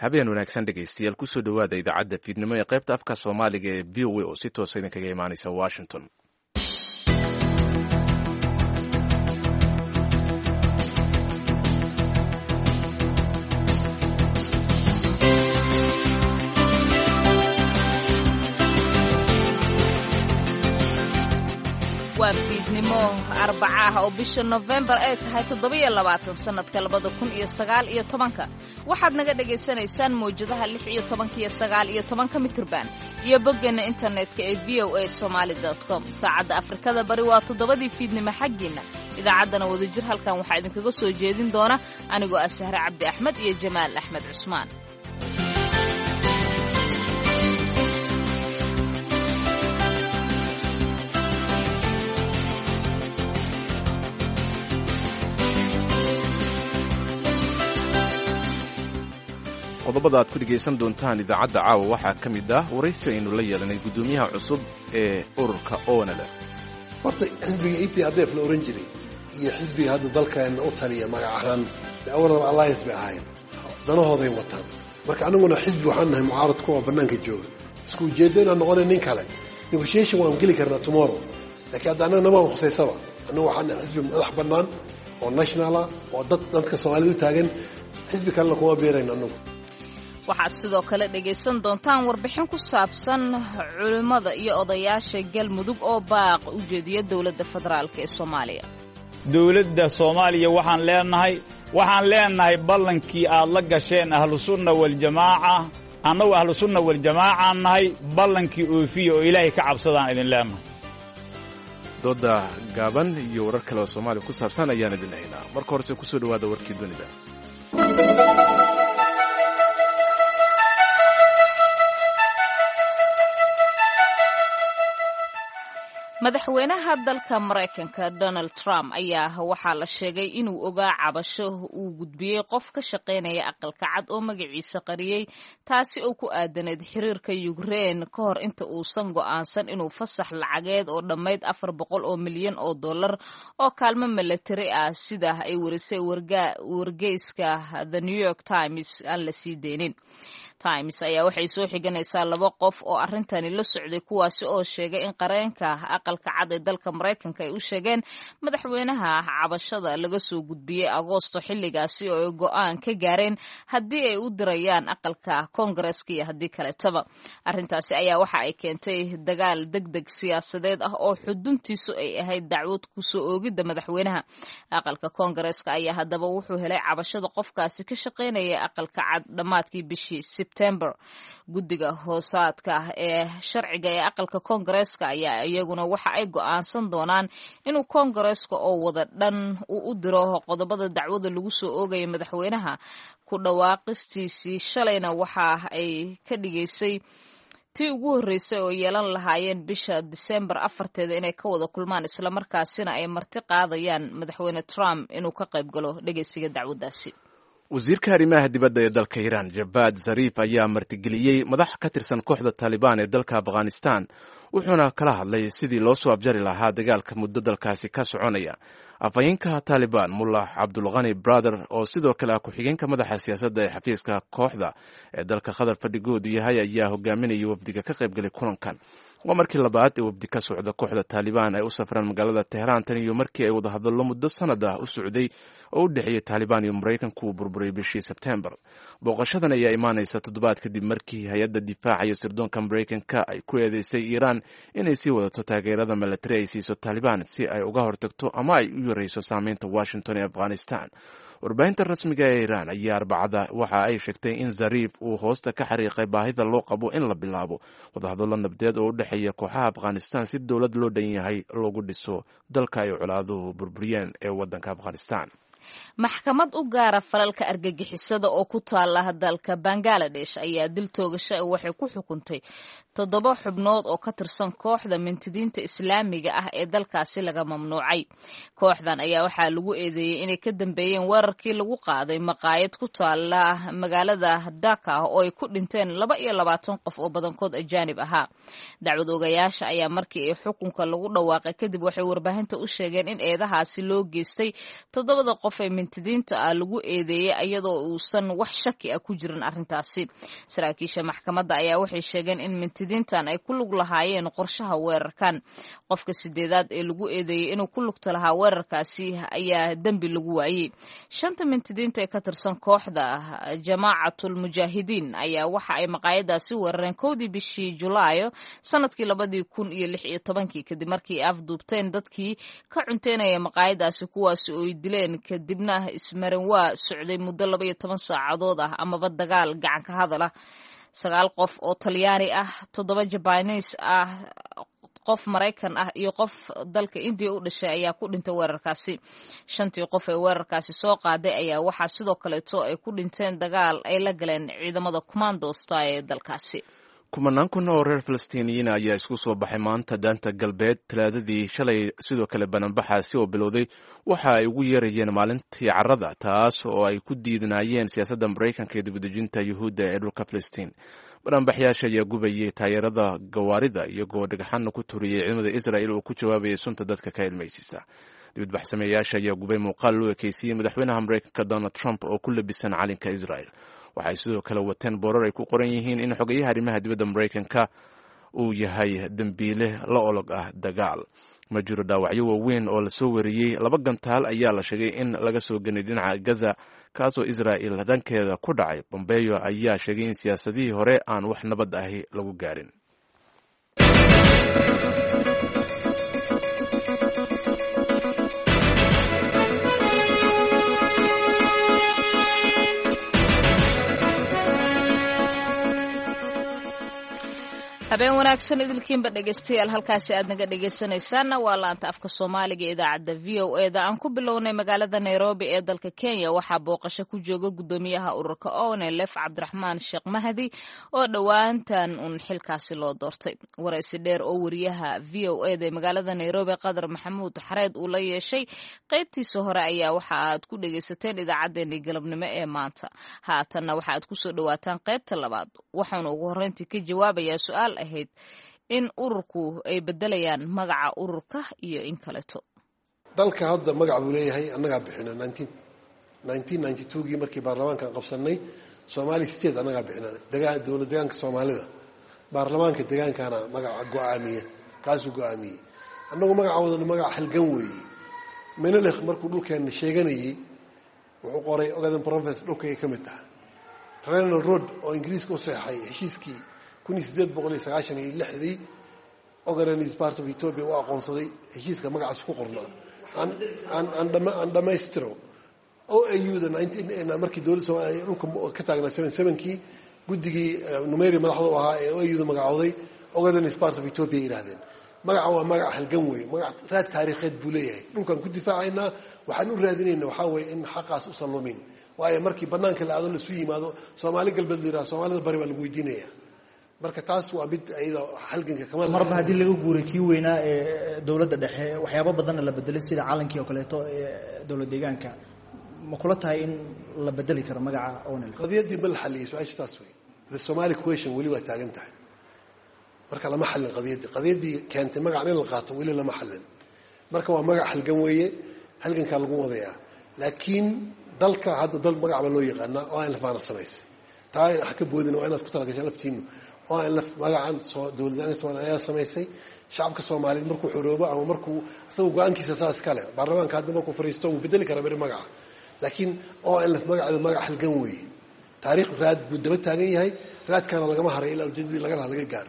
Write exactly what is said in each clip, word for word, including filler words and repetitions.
habeen wanaagsan dhegaystayaal kusoo dhowaada idaacadda fiidnimo ee qaybta afka soomaaliga ee v o a oo si toosa idinkaga imaanaysa washington. waa fiidnimo arbaca ah oo bisha November ay tahay toddoba iyo labaatan sanadka labada kun iyo sagaal iyo tobanka. waxaad naga dhageysanaysaan mowjadaha lix iyo tobanka iyo sagaal iyo tobanka mitirban iyo boggeena internetka ee v o a somali dot com. saacadda Afrikada bari waa toddobadii fiidnimo xaggiina. idaacaddana wadajir halkan waxaa idinkaga soo jeedin doona anigoo ah Sahre Cabdi Axmed iyo Jamaal Axmed Cusmaan. qodobada aad ku dhegaysan doontaan idaacadda caawa waxaa ka mid ah waraysi aynu la yeelanay guddoomiyaha cusub ee ururka onale. horta xisbiga e p r d f la oran jiray iyo xisbiga hadda dalkeena u taliya magac ahaan awalaba alliance bay ahaayeen, danahooday wataan. marka anaguna xisbi waxaan nahay mucaarad kuwa bannaanka jooga, isku ujeeddo inaan noqonay nin kale. negotiation waan geli karnaa tomorrow, laakiin hadda annaga namaan khusaysaba. annagu waxaan nahay xisbi madax bannaan oo national ah oo dad dadka soomaalida u taagan. xisbi kalena kuma beerayn annagu. waxaad sidoo kale dhegaysan doontaan warbixin ku saabsan culimmada iyo odayaasha galmudug oo baaq u jeediya dowladda federaalka ee Soomaaliya. dowladda Soomaaliya waxaan leenahay waxaan leenahay ballankii aad la gasheen ahlu sunna wal jamaaca, annagu ahlu sunna wal jamaaca nahay, ballankii oofiya oo Ilaahay ka cabsadaan idin leenahay. dooda gaaban iyo warar kale oo Soomaaliya ku saabsan ayaan idin haynaa. marka horese ku soo dhawaada warkii dunida. madaxweynaha dalka Mareykanka Donald Trump ayaa waxaa la sheegay inuu ogaa cabasho uu gudbiyey qof ka shaqaynaya aqalka cad oo magaciisa qariyey, taasi oo ku aadaneyd xiriirka Ukraine ka hor inta uusan go'aansan inuu fasax lacageed oo dhammayd afar boqol oo milyan oo dollar oo kaalmo military ah sida ay warisay wargeyska The New York Times aan la sii deynin. Times ayaa waxay soo xiganaysaa laba qof oo arrintani la socday, kuwaasi oo sheegay in qareenka aqalka cad ee dalka Mareykanka ay u sheegeen madaxweynaha cabashada laga soo gudbiyey Agoosto xilligaasi oo ay go'aan ka gaareen haddii ay u dirayaan aqalka Koongareeska iyo haddii kaletaba. arrintaasi ayaa waxa ay keentay dagaal degdeg siyaasadeed ah oo xuduntiisu ay ahayd dacwad ku soo oogidda madaxweynaha. aqalka Koongareeska ayaa haddaba wuxuu helay cabashada qofkaasi ka shaqaynaya aqalka cad dhammaadkii bishii September. guddiga hoosaadka ee sharciga ee aqalka Koongareeska ayaa iyaguna waxa ay go'aansan doonaan inuu Koongareeska oo wada dhan uu u diro qodobada dacwada lagu soo oogaya madaxweynaha. ku dhawaaqistiisii shalayna waxa ay ka dhigaysay tii ugu horreysay oo yeelan lahaayeen bisha December afarteeda inay ka wada kulmaan, isla markaasina ay marti qaadayaan madaxweyne Trump inuu ka qayb galo dhageysiga dacwadaasi. wasiirka arrimaha dibadda ee dalka Iran Javad Zarif ayaa martigeliyey madax ka tirsan kooxda Taliban ee dalka Afghanistan, wuxuuna kala hadlay sidii loo soo abjari lahaa dagaalka muddo dalkaasi ka soconaya. afhayeenka Taliban Mullah Abdulghani Brother oo sidoo kale ah ku-xigeenka madaxa siyaasadda ee xafiiska kooxda ee dalka Qatar fadhigoodu yahay ayaa hogaaminaya wafdiga ka qaybgalay kulankan. waa markii labaad ee wafdi ka socda kooxda Taliban ay u safraan magaalada Tehran tan iyo markii ay wada hadallo muddo sanad ah u socday oo u dhexeeyay Taliban iyo Mareykanku uu burburay bishii September. booqashadan ayaa imaanaysa toddobaad kadib markii hay-adda difaaca iyo sirdoonka Mareykanka ay ku eedeysay Iran inay sii wadato taageerada military ay siiso Taliban si ay uga hortagto ama ay u yareyso saameynta Washington ee Afghanistan. warbaahinta rasmiga ee Iran ayaa Arbacada waxa ay sheegtay in Zarif uu hoosta ka xariiqay baahida loo qabo in la bilaabo wadahadallo nabadeed oo u dhexeeya kooxaha Afghanistan si dowlad loo dhan yahay loogu dhiso dalka ay colaaduhu burburiyeen ee waddanka Afghanistan. maxkamad u gaara falalka argagixisada oo ku taala dalka Bangladesh ayaa dil toogasho waxay ku xukuntay toddoba xubnood oo ka tirsan kooxda mintidiinta islaamiga ah ee dalkaasi laga mamnuucay. kooxdan ayaa waxaa lagu eedeeyey inay ka dambeeyeen weerarkii lagu qaaday maqaayad ku taala magaalada Dhaka oo ay ku dhinteen laba iyo labaatan qof oo badankood ajaanib ahaa. dacwad ogayaasha ayaa markii ay xukunka lagu dhawaaqay kadib waxay warbaahinta u sheegeen in eedahaasi loo geystay toddobada qof ee mintidiinta ah lagu eedeeyey iyadoo uusan wax shaki ah ku jirin arrintaasi. saraakiisha maxkamadda ayaa waxay sheegeen in mintidiintan ay ku lug lahaayeen qorshaha weerarkan. qofka sideedaad ee lagu eedeeyey inuu ku lugta lahaa weerarkaasi ayaa dembi lagu waayey. shanta mintidiinta ee ka tirsan kooxda jamaacatul mujaahidiin ayaa waxa ay maqaayadaasi weerareen kowdii bishii julaayo sanadkii labadii kun iyo lix iyo tobankii kadib markii ay afduubteen dadkii ka cunteynaya maqaayadaasi kuwaasi oo ay dileen kadibna ismarin waa socday muddo laba iyo toban saacadood ah amaba dagaal gacan ka hadal ah. sagaal qof oo talyaani ah, toddoba jabaanis ah, qof Maraykan ah iyo qof dalka India u dhashay ayaa ku dhintay weerarkaasi. shantii qof ee weerarkaasi soo qaaday ayaa waxaa sidoo kaleeto ay ku dhinteen dagaal ay la galeen ciidamada commandosta ee dalkaasi. kumanaan kun oo reer falastiiniyiin ayaa isku soo baxay maanta daanta galbeed talaadadii shalay sidoo kale bananbaxaasi oo bilowday waxa ay ugu yeerayeen maalintii carrada taas oo ay ku diidanaayeen siyaasadda maraykanka ee dibadejinta yuhuudda ee dhulka falastiin. bananbaxyaasha ayaa gubayay taageerada gawaarida iyagoo dhagxana ku turiyey ciidamada israel oo ku jawaabayay sunta dadka ka ilmaysisa. dibadbaxsameeyaasha ayaa gubay muuqaal loo ekeysiyey madaxweynaha maraykanka donald trump oo ku labisan calanka israel. waxay sidoo kale wateen boorar ay ku qoran yihiin in xogeyaha arrimaha dibadda maraykanka uu yahay dembiile la olog ah dagaal. ma jiro dhaawacyo waaweyn oo lasoo wariyey. laba gantaal ayaa la sheegay in laga soo ganay dhinaca gaza kaasoo israel dhankeeda ku dhacay. bombeyo ayaa sheegay in siyaasadihii hore aan wax nabad ahi lagu gaarin. habeen wanaagsan idilkiinba dhegeystayaal halkaasi aad naga dhegeysanaysaanna waa laanta afka soomaaliga idaacadda v o e da aan ku bilownay magaalada nairobi ee dalka kenya waxaa booqasho ku jooga guddoomiyaha ururka onelf cabdiraxmaan sheekh mahdi oo dhowaantan uun xilkaasi loo doortay. waraysi dheer oo wariyaha v o e da magaalada nairobi qadar maxamuud xareed uu la yeeshay qaybtiisa hore ayaa waxa aad ku dhegeysateen idaacaddeenii galabnimo ee maanta. haatanna waxa aad kusoo dhawaataan qaybta labaad waxaanu ugu horreyntii ka jawaabayaa su-aal ahayd in ururku ay bedelayaan magaca ururka iyo in kaleeto. dalka hadda magac buu leeyahay annagaa bixina nineteen ninety-two gii markii baarlamaankan qabsanay Somali state annagaa bixina deegaan dawlad deegaanka Soomaalida baarlamaanka deegaankana magaca go'aamiye kaasuu go'aamiyey. annagu magaca wadana magac halgan weeye. Menelik markuu dhulkeena sheeganayay wuxuu qoray ogadan province dhulka ay ka mid tahay Renal Road oo Ingiriiska u saxay heshiiskii kun iyo siddeed boqol iyo sagaashan iyo lixdii Ogaden is part of Ethiopia waa aqoonsaday heshiiska magacaas ku qornaa aan aan aan dhamaystiro oo A U da nineteen markii dawladda Soomaaliya dhulka ka taagnaa seventy-seven kii guddigii numeri madaxda u ahaa ee A U da magacooday Ogaden is part of Ethiopia yiraahdeen. magaca waa magac halgan weeye. magac raad taariikheed buu leeyahay. dhulkan ku difaacaynaa waxaan u raadinaynaa waxa weeye in xaqaas u saloomin waayo markii banaanka la aado la isu yimaado Soomaali galbeed la yiraahdo Soomaalida bari baa lagu weydiinayaa. marka taas waa mid ayada halganka kama marba hadii laga guuray kii weynaa ee dawladda dhexe waxyaabo badan la bedelay sida calankii oo kaleeto ee dawlad deegaanka ma kula tahay in la bedeli karo magaca onel qadiyadii bal xaliyay su'aasha taas way the Somali question wali waa taagan tahay marka lama xalin qadiyadii qadiyadii keentay magaca in la qaato wali lama xalin marka waa magac halgan weeye halganka lagu wadayaa laakiin dalka hadda dal magac ba loo yaqaan oo aan la faana samaysay taay wax ka boodin waa inaad ku talagashay laftiinu oo aan la magacan soo dawladda Soomaaliya samaysay shacabka Soomaaliyeed markuu xoroobo ama markuu asoo go'aankiisa saas kale baarlamaanka hadda markuu fariisto uu bedeli kara bari magaca laakiin oo aan la magaca magac halgan weeye taariikh raad buu daba taagan yahay raadkana lagama haray ilaa ujeedadii laga laga gaaro.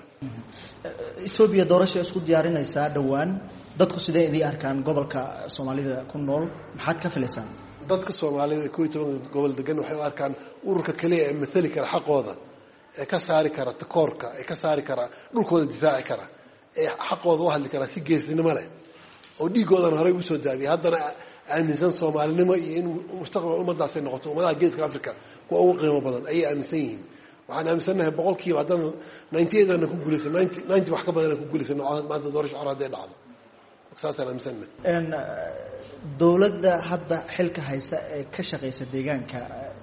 Ethiopia doorasho isku diyaarinaysa dhawaan dadku sidee idii arkaan gobolka Soomaalida ku nool maxaad ka filaysaan? dadka Soomaalida ku toban gobol degan waxay u arkaan ururka kaliya ee matali kara xaqooda ee ka saari kara takoorka ee ka saari kara dhulkooda difaaci kara ee xaqooda u hadli kara si geesinimo leh oo dhiigoodan hore u soo daadiyay haddana aaminsan Soomaalinimo iyo in mustaqbal ummadaas ay noqoto ummadaha geeska Afrika kuwa ugu qiimo badan ay aaminsan yihiin. waxaan aaminsanahay boqolkiiba haddana ninety-eight aan ku guulaysan ninety wax ka badan ku guulaysan maanta doorasho caraad ay dhacdo saasaan aaminsanahay. een dawladda hadda xilka haysa ee ka shaqeysa deegaanka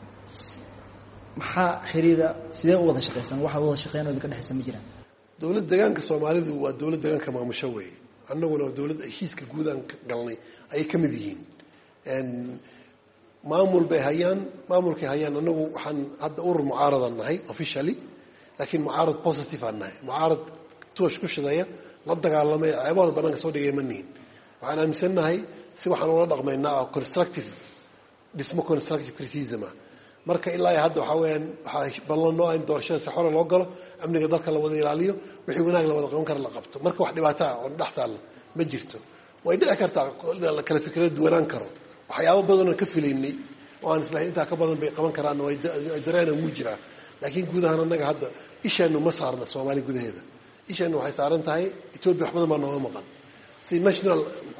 maxaa xiriira sidee u wada shaqeysan waxa wada shaqeynooda ka dhaxaysan ma jiraan? dawladda deegaanka Soomaalidu waa dawladda deegaanka maamusho weeye annaguna dawladda heshiiska guud aan galnay ay ka mid yihiin een maamul bay hayaan maamulkay hayaan anagu waxaan hadda urur mucaaradan nahay officially laakiin mucaarad positive aan nahay mucaarad toosh ku shidaya la dagaalamay ceebooda banaanka soo dhigay manihin waxaan aaminsannahay si waxaan ula dhaqmaynaa oo constructive dhismo constructive criticism marka ilaa hadda waxa weeyaan waxaa ballanoo in doorashada si xor loo galo amniga dalka la wada ilaaliyo wixii wanaag la wada qaban kara la qabto marka wax dhibaato ah oo dhaxtaal ma jirto way dhici kartaa la kala fikrad duwanaan karo waxyaabo badan oo ka filaynay oo aan islahay inta ka badan bay qaban karaan way dareena ugu jira laakiin guud ahaan anaga hadda ishaanu ma saarna Soomaali gudaheeda ishaanu waxay saaran tahay Ethiopia wax badan ma nooga maqan si national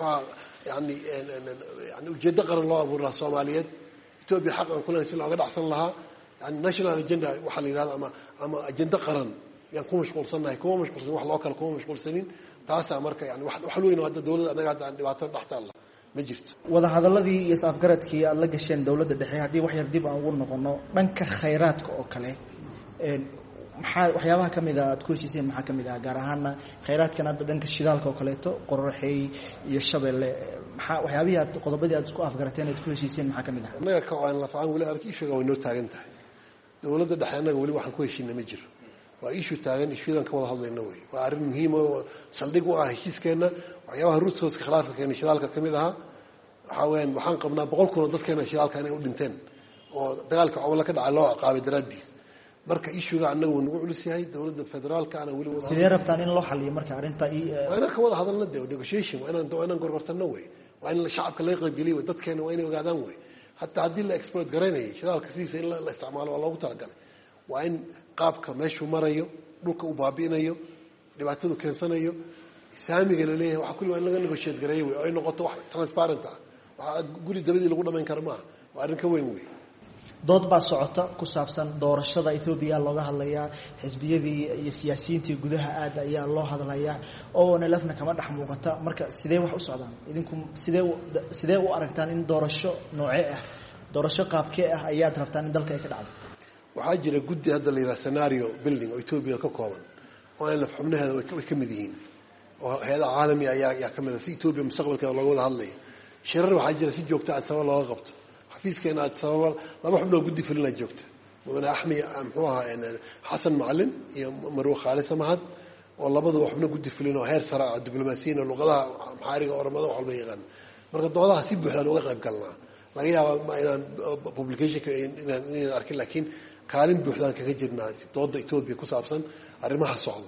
yani yani ujeeddo qaran loo abuuraa Soomaaliyeed Ethiopia xaq aan kulan si looga dhacsan lahaa yani national agenda waxa la yiraahdo ama ama agenda qaran yaan ku mashquulsanahay kuma mashquulsan wax loo kala kuma mashquulsanin taasa marka yani wax weyn oo hadda dawladda anaga hadda aan dhibaato dhaxtaan la ma jirto wada hadaladii iyo afgaradkii aad la gasheen dawladda dhexe hadii wax yar dib aan ugu noqono dhanka khayraadka oo kale een maxaa waxyaabaha kamid ah aad ku heshiiseen maxaa kamid ah gaar ahaan khayraadkan hadda dhanka shidaalka oo kaleeto qorraxay iyo shabeelle maxaa waxyaabaha aad qodobadii aad isku afgarateen aad ku heshiiseen maxaa kamid ah anaga ka aan la faan wali arki ishaga way noo taagan tahay dawladda dhexe anaga wali waxaan ku heshiinay ma jiro waa ishu taagan ishudan ka wada hadlayna way waa arrin muhiim oo saldhig u ah heshiiskeena waxyaabaha ruuskooda khilaafka keenay shidaalka kamid aha waxa weeyaan waxaan qabnaa boqol kun oo dadkeena shidaalka inay u dhinteen oo dagaalka cawla ka dhacay loo ciqaabay daraadiis marka ishuga anagu nagu culus yahay dawladda federaalka ana wali wada sidee rabtaan in loo xaliyo marka arinta ana ka wada hadalna de negotiation waa inaan inaan gorgortano way waa in shacabka la qayb geliyo dadkeena waa inay ogaadaan way hatta hadii la export garanay shidaalka siisa in la isticmaalo waa loogu talagalay waa in qaabka meeshu marayo dhulka u baabiinayo dhibaatadu keensanayo saamiga la leeyahay waxa kulli waa in laga negotiate gareeyo way ay noqoto wax transparent ah waxa guri dabadii lagu dhameyn karo ma waa arrin ka weyn way dood baa socota ku saabsan doorashada Ethiopia looga hadlayaa xisbiyadii iyo siyaasiyiintii gudaha aad ayaa loo hadlayaa oo nalafna kama dhax muuqata marka sidee wax u socdaan idinku sidee sidee u aragtaan in doorasho noocee ah doorasho qaabkee ah ayaad rabtaan in dalka ay ka dhacdo waxaa jira guddi hadda la yiraahdo scenario building oo Ethiopia ka kooban oo ay la xubnaheeda way ka mid yihiin oo hay'adaha caalami ayaa ayaa ka mid ah si Ethiopia mustaqbalkeeda looga wada hadlayo shirar waxaa jira si joogto ah sabab looga qabto xafiiskeena aad sabab laba xubnoo guddi filina joogto mudane Axmed muxuu ahaa Xasan Macalin iyo Marwo Khaalid Samahad oo labadu xubno guddi filina oo heer sare ah diblomaasiyiin oo luqadaha maxaariga oromada wax walba yaqaan marka doodaha si buuxda uga qayb galnaa laga yaabaa inaan publication inaan arkin laakiin kaalin buuxdaan kaga jirnaa dooda Ethiopia ku saabsan arrimaha socda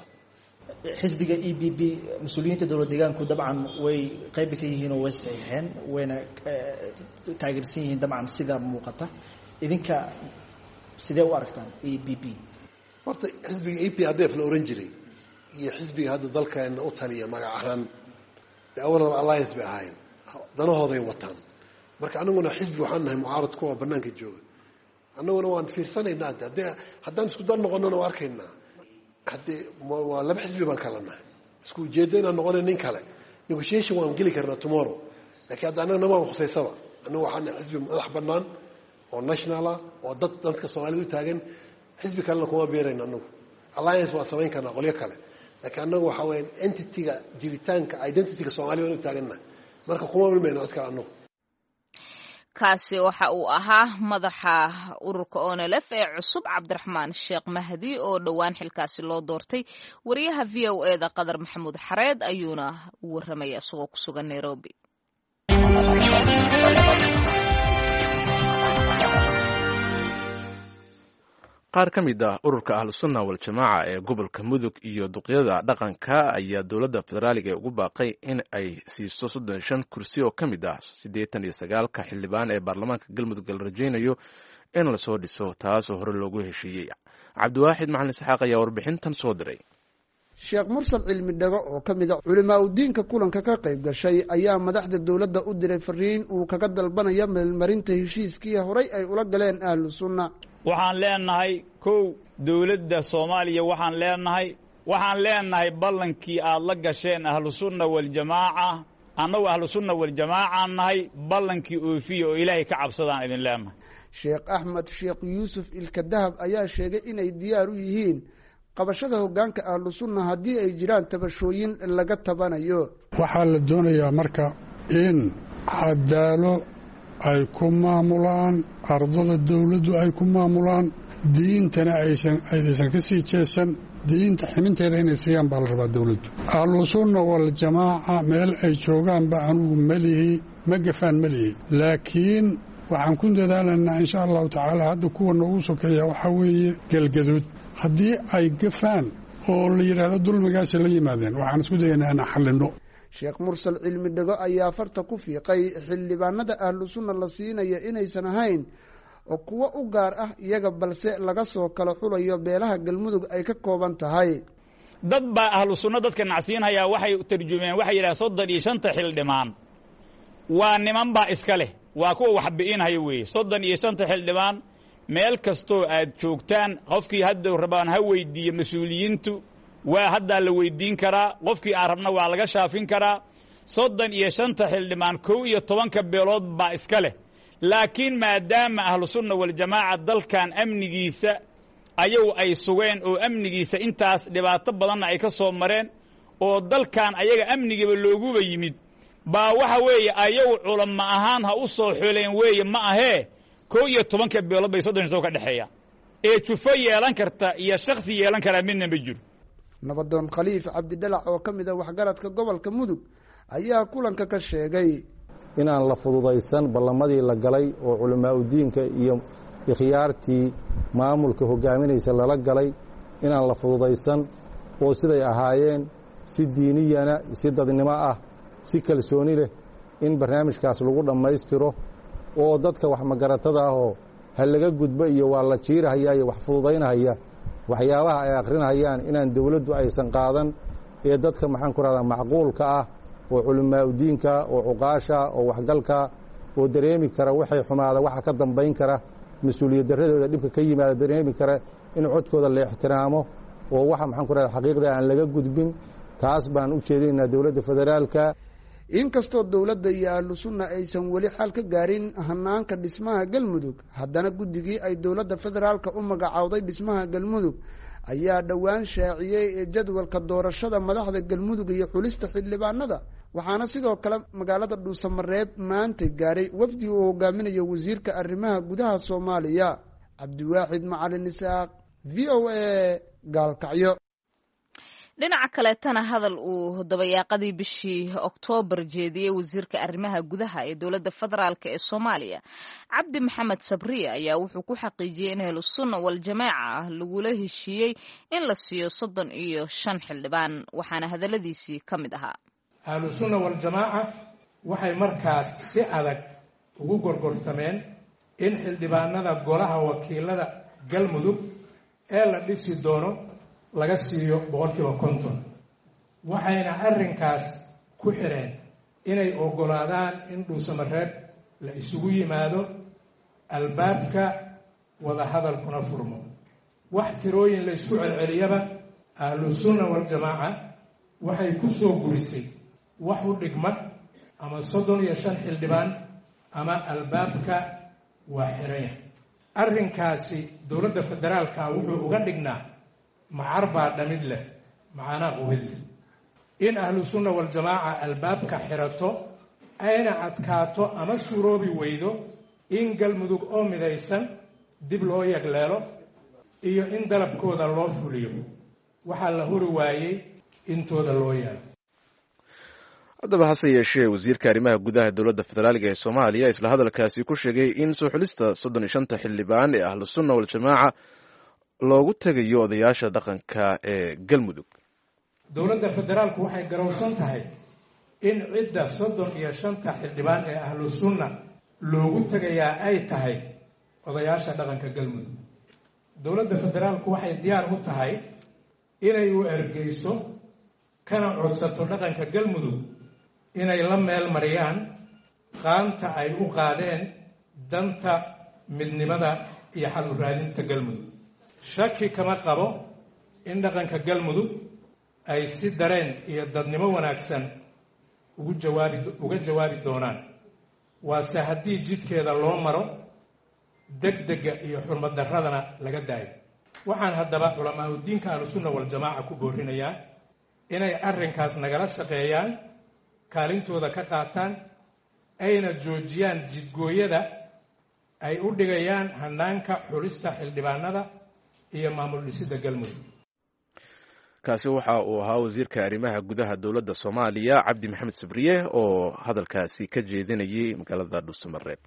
xisbiga E B B mas'uuliyiinta dawladda deegaanku dabcan way qayb ka yihiin oo way saxiixeen wayna taageersan yihiin dabcan sida muuqata idinka sidee u aragtaan E B B horta xisbiga E P R D F la oran jiray iyo xisbiga hadda dalkeena u taliya magac ahaan awalba alliance bay ahaayeen danahooday wataan marka anaguna xisbi waxaan nahay mucaarad ku ah banaanka jooga annaguna waan fiirsanaynaa hadda haddaan isku dar noqonana waa arkaynaa hadde waa laba xisbi baan kala nahay isku ujeeddo inaan noqono nin kale negotiation waan geli karnaa tomorrow laakiin hadda annaga nama khusaysaba annagu waxaan nahay xisbi madax bannaan oo national ah oo dad dadka Soomaalida u taagan xisbi kalena kuma beerayna annagu alliance waa samayn karnaa qolyo kale laakiin annagu waxa weeyaan entity-ga jiritaanka identity-ga Soomaaliya u taaganna marka kuma milmayno dadka annagu kaasi waxa uu ahaa madaxa ururka O N L F ee cusub Cabdiraxmaan Sheekh Mahdi oo dhawaan xilkaasi loo doortay wariyaha V O A da Qadar Maxamuud Xareed ayuuna u waramaya isagoo ku sugan Nairobi qaar ka mid ah ururka ahlusunna wal jamaaca ee gobolka mudug iyo duqyada dhaqanka ayaa dowladda federaaliga ugu baaqay in ay siiso soddon iyo shan kursi oo ka mid ah siddeetan iyo sagaalka xildhibaan ee baarlamaanka galmudug la rajaynayo in lasoo dhiso taasoo hore loogu heshiiyey cabdiwaaxid macalin isxaaq ayaa warbixintan soo diray sheekh mursal cilmi dhago oo ka mid ah culimaa u diinka kulanka ka qayb gashay ayaa madaxda dowladda u diray fariin uu kaga dalbanaya meelmarinta heshiiskii horay ay ula galeen ahlu sunna waxaan leenahay kow dowladda Soomaaliya waxaan leenahay waxaan leenahay ballankii aad la gasheen ahlu sunna wal jamaaca annagu ahlu sunna wal jamaaca nahay ballankii oofiyo oo Ilaahay ka cabsadaan idin leenahay sheekh Axmed sheekh Yuusuf Ilkadahab ayaa sheegay inay diyaar u yihiin qabashada hoggaanka ahlu sunna haddii ay jiraan tabashooyin laga tabanayo waxaa la doonayaa marka in cadaalo ay ku maamulaan, ardada dawladdu ay ku maamulaan, diintana aysan aysan ka sii jeesan, diinta ximinteeda inay siiyaan baa la rabaa dawladdu. ahlusunna wal jamaaca meel ay joogaanba anugu malihi ma gafaan malihi, laakiin waxaan ku dadaalanaa insha allahu tacaala hadda kuwa noogu sokeeya waxaa weeye galgaduud haddii ay gafaan oo la yidhaahdo dulmigaasi la yimaadeen waxaan isku dayanaa inaan xallinno. sheekh mursal cilmi dhego ayaa farta ku fiiqay xildhibaanada ahlu sunna la siinaya inaysan ahayn oo kuwo u gaar ah iyaga balse laga soo kala xulayo beelaha galmudug ay ka kooban tahay. dad baa ahlu sunna dadka nacsiinhayaa waxay tarjumeen waxay yidhaha soddon iyo shanta xildhibaan waa niman baa iska leh, waa kuwa wax bi'inhaya weeye. soddon iyo shanta xildhibaan meel kastoo aad joogtaan qofkii hadda rabaan ha weydiiye mas-uuliyiintu waa haddaa la weydiin karaa, qofkii aan rabna waa laga shaafin karaa. soddon iyo shanta xildhibaan kow iyo tobanka beelood baa iska leh, laakiin maadaama ahlusunna waljamaaca dalkan amnigiisa ayagu ay sugeen oo amnigiisa intaas dhibaato badanna ay ka soo mareen oo dalkan ayaga amnigiiba looguba yimid baa waxa weeye ayagu culamo ahaan ha u soo xoleen weeye ma ahee kow iyo tobanka beelood bay soddon iyo toban ka dhexeeya ee jufo yeelan karta iyo shaksi yeelan karaa midna ma jiro. nabadoon khaliif cabdidhalac oo ka mid ah waxgaradka gobolka mudug ayaa kulanka ka sheegay inaan la fududaysan ballamadii la galay oo culamaa udiinka iyo ikhyaartii maamulka hogaaminaysa lala galay inaan la fududaysan oo siday ahaayeen si diiniyana si dadnimo ah si kalsooni leh in barnaamijkaas lagu dhammaystiro oo dadka wax magaratada ahoo ha laga gudbo iyo waa la jiirahaya iyo wax fududaynahaya waxyaabaha ay akhrinahayaan inaan dawladdu aysan qaadan ee dadka maxaan ku rahdaa macquulka ah oo culamaa udiinka oo cuqaasha oo waxgalka oo dareemi kara waxay xumaada waxa ka dambayn kara mas-uuliyad darradooda dhibka ka yimaada dareemi kara in codkooda la ixtiraamo oo waxa maxaan ku rahdaa xaqiiqda aan laga gudbin. taas baan u jeedinaynaa dawladda federaalka. inkastoo dowladda iyo ahlu sunna aysan weli xal ka gaarin hanaanka dhismaha galmudug, haddana guddigii ay dowladda federaalka u magacowday dhismaha galmudug ayaa dhowaan shaaciyey jadwalka doorashada madaxda galmudug iyo xulista xildhibaanada. waxaana sidoo kale magaalada dhuusamareeb maanta gaaray wafdi uu hogaaminayo wasiirka arrimaha gudaha soomaaliya cabdiwaaxid macalin isaaq, v o a gaalkacyo. dhinaca kaleetana hadal uu dabayaaqadii bishii oktoobar jeediyey wasiirka arrimaha gudaha ee dowladda federaalk ee soomaaliya cabdi maxamed sabriye ayaa wuxuu ku xaqiijiyey in ahlusunna waljamaaca lagula heshiiyey in la siiyo soddon iyo shan xildhibaan, waxaana hadalladiisii ka mid ahaa ahlusunna waljamaaca waxay markaas si adag ugu gorgortameen in xildhibaanada golaha wakiilada galmudug ee la dhisi doono laga siiyo boqolkiiba konton, waxayna arrinkaas ku xidheen inay oggolaadaan in dhuusamareeb la isugu yimaado, albaabka wadahadalkuna furmo. wax tirooyin la isku celceliyaba ahlusunna waljamaaca waxay ku soo gurisay wax u dhigma ama soddon iyo shan xildhibaan ama albaabka waa xiranya. arrinkaasi dowladda federaalka wuxuu uga dhignaa macar baa dhamid leh macanaa qubid leh. in ahlusunna waljamaaca albaabka xirato ayna adkaato ama suuroobi weydo in galmudug oo midaysan dib loo yagleelo iyo in dalabkooda loo fuliyo, waxaa la huri waayey intooda loo yaalo. haddaba hase yeeshee wasiirka arrimaha gudaha dowladda federaaliga ee soomaaliya isla hadalkaasi ku sheegay in soo xulista soddon iyo shanta xildhibaan ee ahlusunna waljamaaca loogu tegayo odayaasha dhaqanka ee galmudug. dowladda federaalku waxay garowsan tahay in cidda soddon iyo shanta xildhibaan ee ahlu sunna loogu tegayaa ay tahay odayaasha dhaqanka galmudug. dowladda federaalku waxay diyaar u tahay inay u ergeyso kana codsato dhaqanka galmudug inay la meel mariyaan qaanta ay u qaadeen danta midnimada iyo xal u raadinta galmudug. shaki kama qabo in dhaqanka galmudug ay si dareen iyo dadnimo wanaagsan ugu jawaabi uga jawaabi doonaan, waase haddii jidkeeda loo maro degdega iyo xurmad darradana laga daayo. waxaan haddaba culamaa udiinka ahlusunna waljamaaca ku boorinayaa inay arrinkaas nagala shaqeeyaan, kaalintooda ka qaataan, ayna joojiyaan jidgooyada ay u dhigayaan hanaanka xulista xildhibaanada iyo maamul dhisidda galmudug. kaasi waxa uu ahaa wasiirka arrimaha gudaha dowladda Soomaaliya Cabdi Maxamed Sabriye oo hadalkaasi ka jeedinayay magaalada Dhuusamareeb.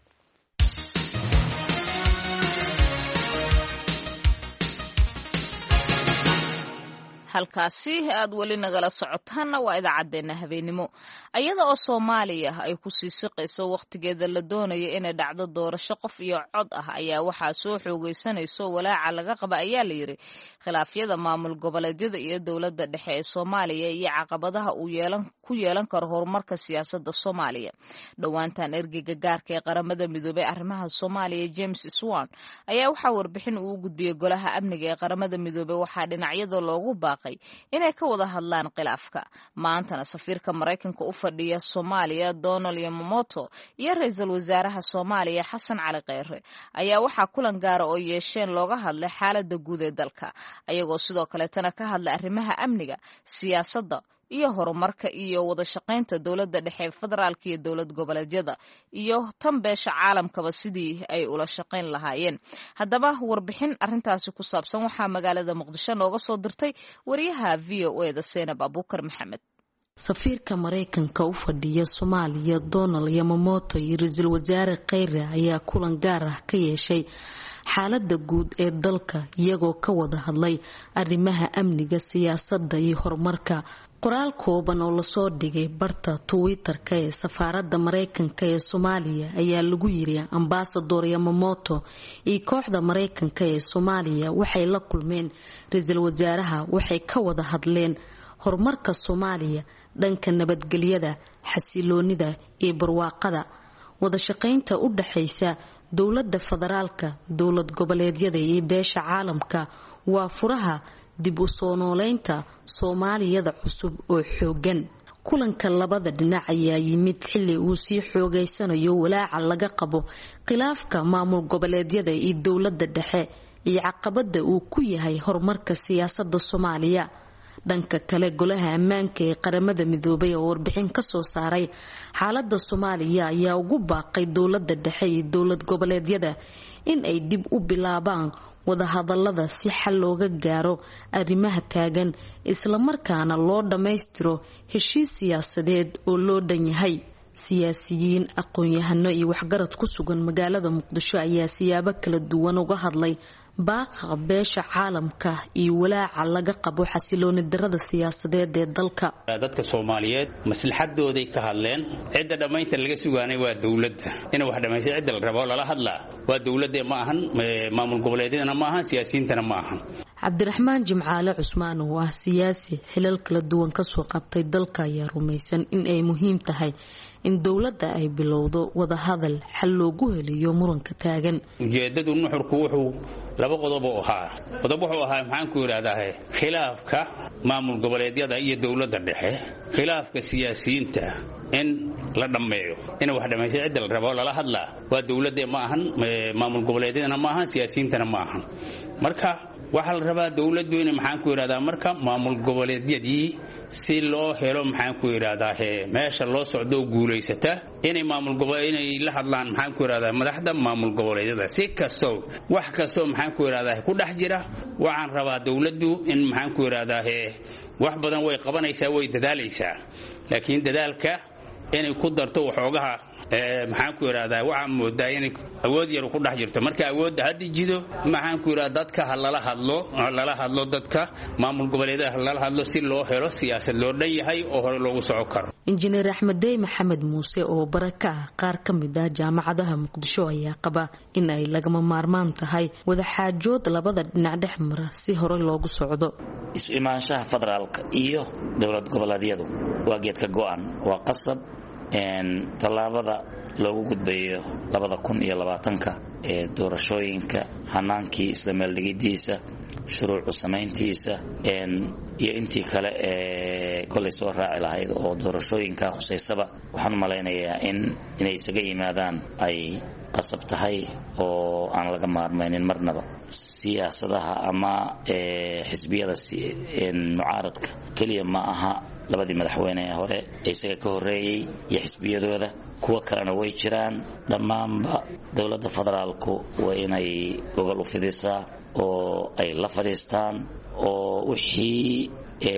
halkaasi aad weli nagala socotaanna waa idaacaddeenna habeenimo. ayada oo Soomaaliya ay ku sii siqayso waqtigeeda la doonayo inay dhacdo doorasho qof iyo cod ah ayaa waxaa soo xoogaysanayso walaaca laga qaba ayaa la yiri khilaafyada maamul goboleedyada iyo dowladda dhexe ee Soomaaliya iyo caqabadaha uu yeelan ku yeelan karo horumarka siyaasadda Soomaaliya. Dhawaantan ergeyga gaarka ee qaramada midoobay arrimaha Soomaaliya James Swan ayaa waxa warbixin uu u gudbiyay golaha amniga ee qaramada midoobay waxaa dhinacyada loogu baaqay inay ka wada hadlaan khilaafka. maantana safiirka Mareykanka u fadhiya Soomaaliya Donald Yamamoto iyo ra'iisul wasaaraha Soomaaliya Xasan Cali Kheyre ayaa waxa kulan gaar ah oo yeesheen looga hadlay xaaladda guud ee dalka ayagoo sidoo kale tana ka hadlay arrimaha amniga, siyaasadda iyo horumarka iyo wada shaqaynta dowladda dhexe federaalka iyo dowlad goboleedyada iyo tan beesha caalamkaba sidii ay ula shaqayn lahaayeen. haddaba warbixin arintaasi ku saabsan waxaa magaalada Muqdisho nooga soo dirtay wariyaha V O A da Seenab Abuukar Maxamed. safiirka Mareykanka u fadhiya Soomaaliya Donald Yamamoto iyo ra'iisul wasaare Kheyre ayaa kulan gaar ah ka yeeshay xaaladda guud ee dalka iyagoo ka wada hadlay arrimaha amniga, siyaasadda iyo horumarka. qoraal kooban oo lasoo dhigay barta Twitter-ka ee safaaradda Mareykanka ee Soomaaliya ayaa lagu yiri Ambassador Yamamoto iyo kooxda Mareykanka ee Soomaaliya waxay la kulmeen ra'iisul wasaaraha, waxay ka wada hadleen horumarka Soomaaliya, dhanka nabadgelyada, xasiloonida iyo barwaaqada. wada shaqaynta u dhaxaysa dowladda federaalka, dowlad goboleedyada iyo beesha caalamka waa furaha dib u soo nooleynta Soomaaliyada cusub oo xoogan. kulanka labada dhinac ayaa yimid xilli uu sii xoogaysanayo walaaca laga qabo khilaafka maamul goboleedyada iyo dowladda dhexe iyo caqabada uu ku yahay horumarka siyaasadda Soomaaliya. dhanka kale golaha ammaanka ee qaramada midoobay oo warbixin ka soo saaray xaaladda Soomaaliya ayaa ugu baaqay dowladda dhexe iyo dowlad goboleedyada in ay dib u bilaabaan wada hadallada si xal looga gaaro arrimaha taagan isla markaana loo dhameystiro heshiis siyaasadeed oo loo dhan yahay. siyaasiyiin, aqoon-yahano iyo waxgarad ku sugan magaalada Muqdisho ayaa siyaabo kala duwan uga hadlay baaqa beesha caalamka iyo walaaca laga qabo xasilooni darada siyaasadeed ee dalka. dadka Soomaaliyeed maslaxadooday ka hadleen, cidda dhamaynta laga sugaanay waa dawladda. in wax dhamaysto cidda la rabo lala hadlaa waa dawladda, ma ahan maamul goboleedyadana ma ahan, siyaasiyiintana ma ahan. Cabdiraxmaan Jimcaale Cusmaan oo ah siyaasi xilal kala duwan ka soo qabtay dalka ayaa rumaysan in ay muhiim tahay in dawladda ay bilowdo wada hadal xal loogu heliyo muranka taagan. ujeedadu nuxurku wuxuu laba qodob oo ahaa qodob wuxuu ahaa maxaan ku yiraahdaa khilaafka maamul goboleedyada iyo dawladda dhexe, khilaafka siyaasiyiinta in la dhameeyo, in wax dhamaysto cidda la rabo lala hadlaa waa dawladda, ma ahan maamul goboleedyadana ma ahan, siyaasiyiintana ma ahan. marka waxa la rabaa dawladdu inay maxaan ku yiraahdaa marka maamul goboleedyadii si loo helo maxaan ku yiraahdaa meesha loo socdo guuleysata inay maamul goboleed inay la hadlaan maxaan ku yiraahdaa madaxda maamul goboleedyada si kasto wax kasto maxaan ku yiraahdaa ku dhex jira. waxaan rabaa dawladdu in maxaan ku yiraahdaa wax badan way qabanaysaa, way dadaalaysaa, laakiin dadaalka inay ku darto waxoogaha ee maxaan ku yiraahdaa waxa moodaa in awood yar ku dhex jirto. marka awoodda hadii jido maxaan ku yiraahdaa dadka halala hadlo halala hadlo dadka maamul goboleedaha halala hadlo si loo helo siyaasad loo dhan yahay oo hore loogu socon karo. injineer Axmed Dey Maxamed Muuse oo baraka qaar ka mid ah jaamacadaha Muqdisho ayaa qaba in ay lagama maarmaan tahay wada xaajood labada dhinac dhex mara si hore loogu socdo. isu imaanshaha federaalka iyo dowlad goboleedyadu waa geedka go'an, waa qasab een talaabada loogu gudbayo labada kun iyo labaatanka ee doorashooyinka, hanaankii isla meeldhigidiisa, shuruuc samayntiisa een iyo intii kale ee kolay soo raaci lahayd oo doorashooyinka khuseysaba. waxaan malaynayaa in inay isaga yimaadaan ay qasab tahay oo aan laga maarmaynin marnaba. siyaasadaha ama ee xisbiyada mucaaradka kaliya ma aha labadii madaxweyne ee hore isaga ka horeeyay iyo xisbiyadooda kuwa kalena way jiraan. dhammaanba dowladda federaalku waa inay gogol u fidisaa oo ay la fadhiistaan oo wixii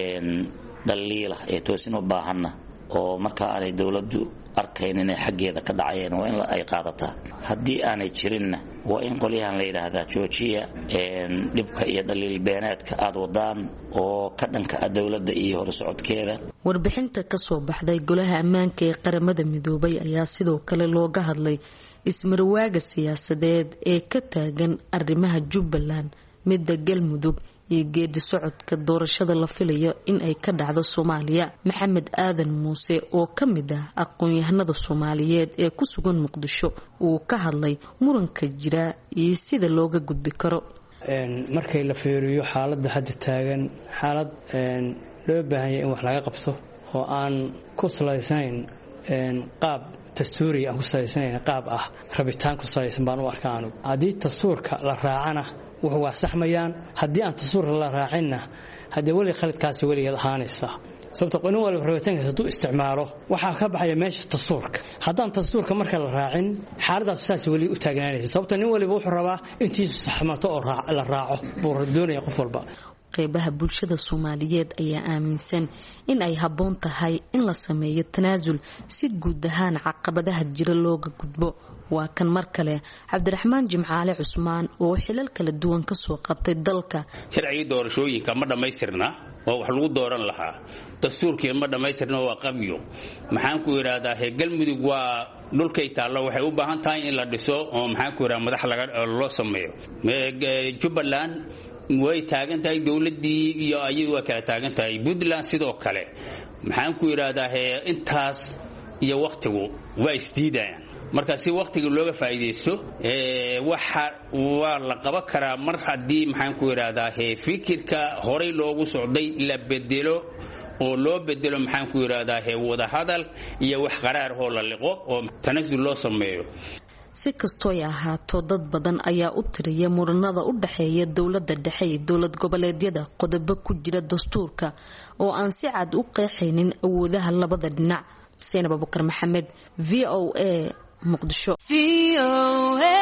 dhaliila ee toosin u baahanna oo marka aanay dowladdu arkayn inay xaggeeda ka dhacayeen waa in ay qaadataa. haddii aanay jirinna waa in qolyahan la yidhaahdaa joojiya dhibka iyo dhaliil beeneedka aad wadaan oo ka dhanka ah dowladda iyo horsocodkeeda. warbixinta ka soo baxday golaha ammaanka ee qaramada midoobay ayaa sidoo kale looga hadlay ismarwaaga siyaasadeed ee ka taagan arrimaha Jubbaland, midda Galmudug iyo geedi socodka doorashada la filayo in ay ka dhacdo Soomaaliya. Maxamed Aadan Muuse oo ka mid ah aqoon-yahanada Soomaaliyeed ee ku sugan Muqdisho uu ka hadlay muranka jira iyo sida looga gudbi karo. markay la fiiriyo xaaladda hadda taagan, xaalad loo baahan yahay in wax laga qabto oo aan ku salaysanayn qaab dastuuri aan ku salaysanayn qaab ah rabitaan ku salaysan baan u arkaa anigu. haddii dastuurka la raacana wuxuu waa saxmayaan, haddii aan dastuurka la raacinna haddii weli khaladkaasi weligeed ahaanaysa. sababta qonin walba rabitaankiisa hadduu isticmaalo waxaa ka baxaya meesha dastuurka. haddaan dastuurka marka la raacin xaaladaas saas weli u taagnaanaysa. sababta nin waliba wuxuu rabaa intiisu saxmato oo la raaco buu doonaya qof walba. qaybaha bulshada Soomaaliyeed ayaa aaminsan in ay haboon tahay in la sameeyo tanaasul si guud ahaan caqabadaha jira looga gudbo. waa kan mar kale Cabdiraxmaan Jimcaale Cusmaan oo xilal kala duwan ka soo qabtay dalka. sharciga doorashooyinka ma dhamaystirna oo wax lagu dooran lahaa, dastuurkii ma dhamaystirna waa qabyo. maxaan ku yiraahdaa he Galmudug waa dhulkay taalo, waxay u baahan tahay in la dhiso oo maxaan ku yiraahdaa madax laga loo sameeyo. Jubbaland way taagan tahay, dowladii iyo ayadu waa kala taagan tahay. Puntland sidoo kale maxaan ku yiraahdaa he intaas iyo waqtigu waa isdiidayaan. marka si waqtiga looga faa'iideysto ee waxa waa la qaban karaa mar haddii maxaan ku yiraahdaa he fikirka horey loogu socday la bedelo oo loo bedelo maxaan ku yiraahdaa he wada hadal iyo wax qaraar oo la liqo oo tanaasul loo sameeyo. si kastoo ay ahaato, dad badan ayaa u tiraya muranada u dhaxeeya dowladda dhexe iyo dowlad goboleedyada qodobo ku jira dastuurka oo aan si cad u qeexaynin awoodaha labada dhinac. Seenab Abubakar Maxamed, V O A, Muqdisho. V O A.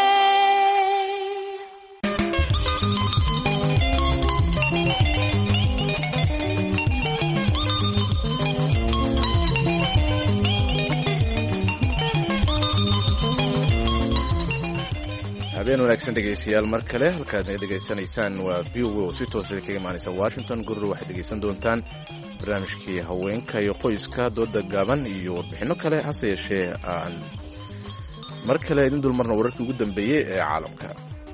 habeen wanaagsan dhegaystayaal, mar kale halkaad naga dhegaysanaysaan waa V O A oo si toos ah kaga imaanaysa Washington. gurur waxaad dhegaysan doontaan barnaamijkii haweenka iyo qoyska, dooda gaaban iyo warbixino kale. hase yeeshee aan mar kale idin dulmarno wararkii ugu dambeeyey ee caalamka.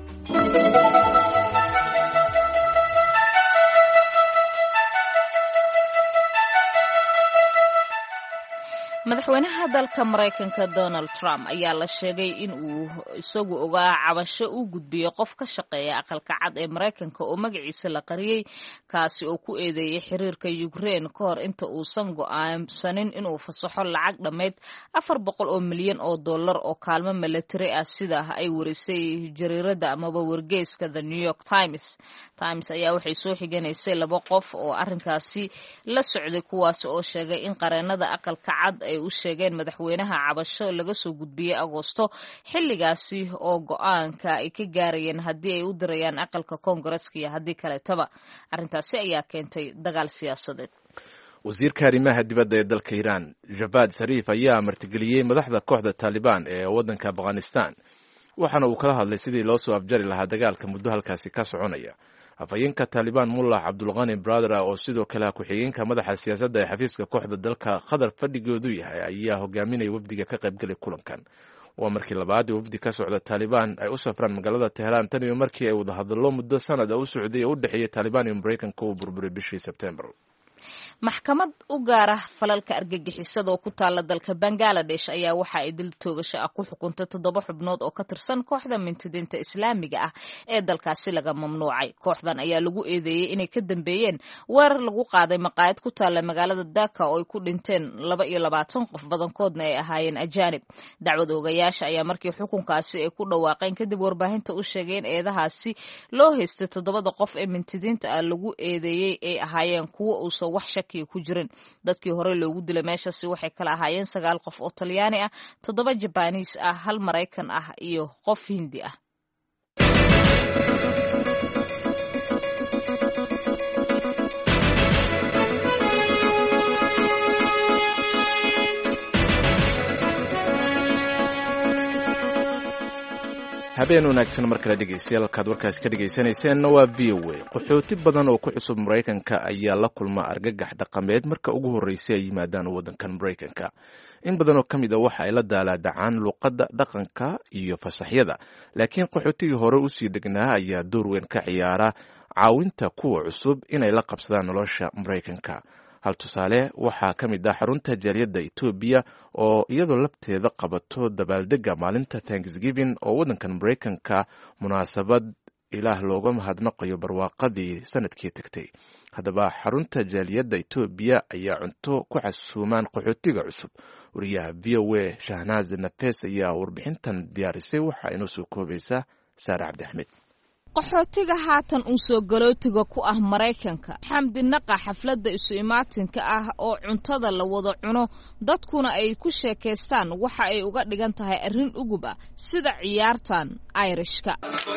madaxweynaha dalka Mareykanka Donald Trump ayaa la sheegay in uu isagu ogaa cabasho u gudbiyay qof ka shaqeeya aqalka cad ee Mareykanka oo magaciisa la qariyay, kaasi oo ku eedeeyay xiriirka Ukraine ka hor inta uusan go'aansanin inuu fasaxo lacag dhammeyd afar boqol oo milyan oo dollar oo kaalmo military ah sida ay warisay jariirada amaba wargeyska The New York Times. Times ayaa waxay soo xiganaysay laba qof oo arrinkaasi la socday, kuwaas oo sheegay in qareenada aqalka cad ay u sheegeen madaxweynaha cabasho laga soo gudbiyay Agoosto, xilligaasi oo go'aanka ay ka gaarayeen haddii ay u dirayaan aqalka Koongareeska iyo haddii kaleetaba. arrintaasi ayaa keentay dagaal siyaasadeed. wasiirka arrimaha dibadda ee dalka Iran Javad Zarif ayaa martigeliyey madaxda kooxda Taliban ee waddanka Afghanistan, waxaana uu kala hadlay sidii loo soo afjari lahaa dagaalka muddo halkaasi ka soconaya. afhayeenka Taliban Mullah Abdulghani Brother oo sidoo kale ku-xigeenka madaxa siyaasadda ee xafiiska kooxda dalka Qatar fadhigoodu yahay ayaa hogaaminaya wafdiga ka qaybgalay kulankan. waa markii labaad ee wafdi ka socda Taliban ay u safraan magaalada Tehran tan iyo markii ay wada hadallo muddo sanad ah u socday oo u dhaxeeyay Taliban iyo Mareykanka oo burburay bishii September. maxkamad u gaara falalka argagixisada oo ku taala dalka Bangladesh ayaa waxa ay dil toogasho ah ku xukuntay toddoba xubnood oo ka tirsan kooxda mintidiinta Islaamiga ah ee dalkaasi laga mamnuucay. kooxdan ayaa lagu eedeeyay inay ka dambeeyeen weerar lagu qaaday maqaayad ku taala magaalada Dhaka oo ay ku dhinteen laba iyo labaatan qof, badankoodna ay ahaayeen ajaanib. dacwad oogayaasha ayaa markii xukunkaasi ay ku dhawaaqeen kadib warbaahinta u sheegay in eedahaasi loo haystay toddobada qof ee mintidiinta ah lagu eedeeyay ay ahaayeen kuwo uusan wax shakiga ku jirin. dadkii hore loogu dilay meeshaasi waxay kala ahaayeen sagaal qof oo talyaani ah, toddoba jabaniis ah, hal maraykan ah iyo qof hindi ah. habeen wanaagsan mar kale dhegeystayaal halkaad warkaasi ka dhegeysanayseena waa v o a. qaxooti badan oo ku cusub maraykanka ayaa la kulma argagax dhaqameed marka ugu horreysay ay yimaadaan waddankan maraykanka. in badan oo ka mid a waxa ay la daalaadhacaan luuqadda, dhaqanka iyo fasaxyada, laakiin qaxootigii hore usii degnaa ayaa door weyn ka ciyaara caawinta kuwa cusub inay la qabsadaan nolosha maraykanka. hal tusaale waxaa ka mid ah xarunta jaaliyadda Etoobiya oo iyadoo lafteeda qabato dabaaldega maalinta Thanksgiving oo waddankan maraykanka munaasabad ilaah looga mahadnaqayo barwaaqadii sanadkii tagtay. haddaba xarunta jaaliyadda Etoobiya ayaa cunto ku xasuumaan qaxootiga cusub. wariyaha v o a Shahnaz Nafes ayaa warbixintan diyaarisay, waxa inoo soo koobaysaa Saare Cabdi Axmed. qaxootiga haatan uu soo galootiga ku ah Maraykanka xamdi naqa xafladda isu imaatinka ah oo cuntada la wada cuno dadkuna ay ku sheekaystaan waxa ay uga dhigan tahay arrin ugub ah sida ciyaartan Irishka.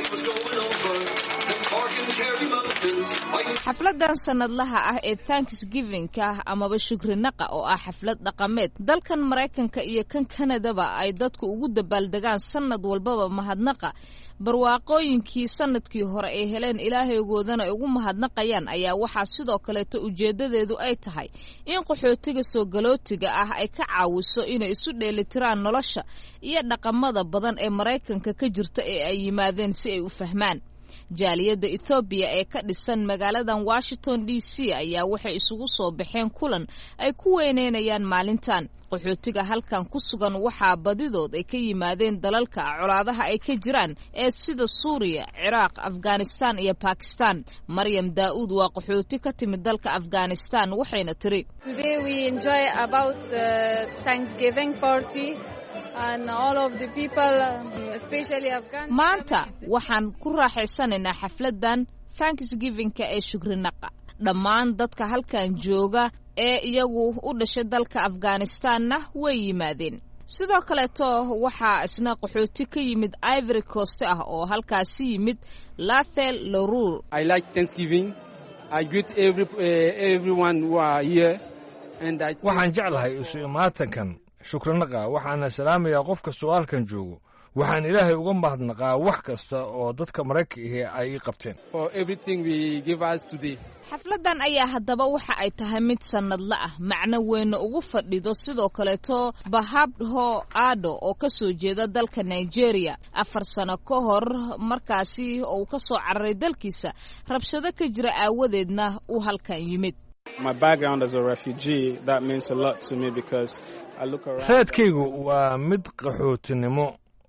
xafladan sanadlaha ah ee Thanksgiving-ka amaba shukri naqa oo ah xaflad dhaqameed dalkan Maraykanka iyo kan Kanadaba ay dadku ugu dabaaldegaan sanad walbaba mahadnaqa barwaaqooyinkii sanadkii hore ay heleen ilaahaygoodana ay ugu mahadnaqayaan ayaa waxaa sidoo kaleeto ujeedadeedu ay tahay in qaxootiga soo galootiga ah ay ka caawiso inay isu dheelitiraan nolosha iyo dhaqamada badan ee Maraykanka ka jirta ee ay yimaadeen si ay u fahmaan. jaaliyadda Ethiopia ee ka dhisan magaaladan Washington D C ayaa waxay isugu soo baxeen kulan ay ku weyneynayaan maalintan. qaxootiga halkan ku sugan waxaa badidood ay ka yimaadeen dalalka colaadaha ay ka jiraan ee sida Suuriya, Ciraaq, Afghanistan iyo Pakistan. Maryam Daud waa qaxooti ka timid dalka Afghanistan waxayna tiri: Today we enjoy about uh, Thanksgiving party. And all of the people, especially Afghan. maanta waxaan ku raaxaysanaynaa xafladan Thanksgiving-ka ee shukri naqa. dhammaan dadka halkan jooga ee iyagu u dhashay dalka Afghanistan-na way yimaadeen. sidoo kaleeto waxaa isna qaxooti ka yimid Ivory Coast ah oo halkaasi yimid Lathel Lorur. I like Thanksgiving. I greet every uh, everyone who are here and I waxaan jeclahay isu imaatankan shukranaqa. waxaana salaamayaa qof kasta oo halkan joogo. waxaan ilaahay uga mahadnaqaa wax kasta oo dadka Maraykanka ay qabteen. For everything we give us today. xafladan ayaa haddaba waxa ay tahay mid sanadla ah, macno weyn ugu fadhido sidoo kaleeto Bahabdho Ado oo ka soo jeeda dalka Nigeria. afar sano ka hor markaasi oo ka soo cararay dalkiisa rabshado ka jira aawadeedna uu halkan yimid. My background as a refugee, that means a lot to me because I look around. Reedkaygu waa mid qaxootinimo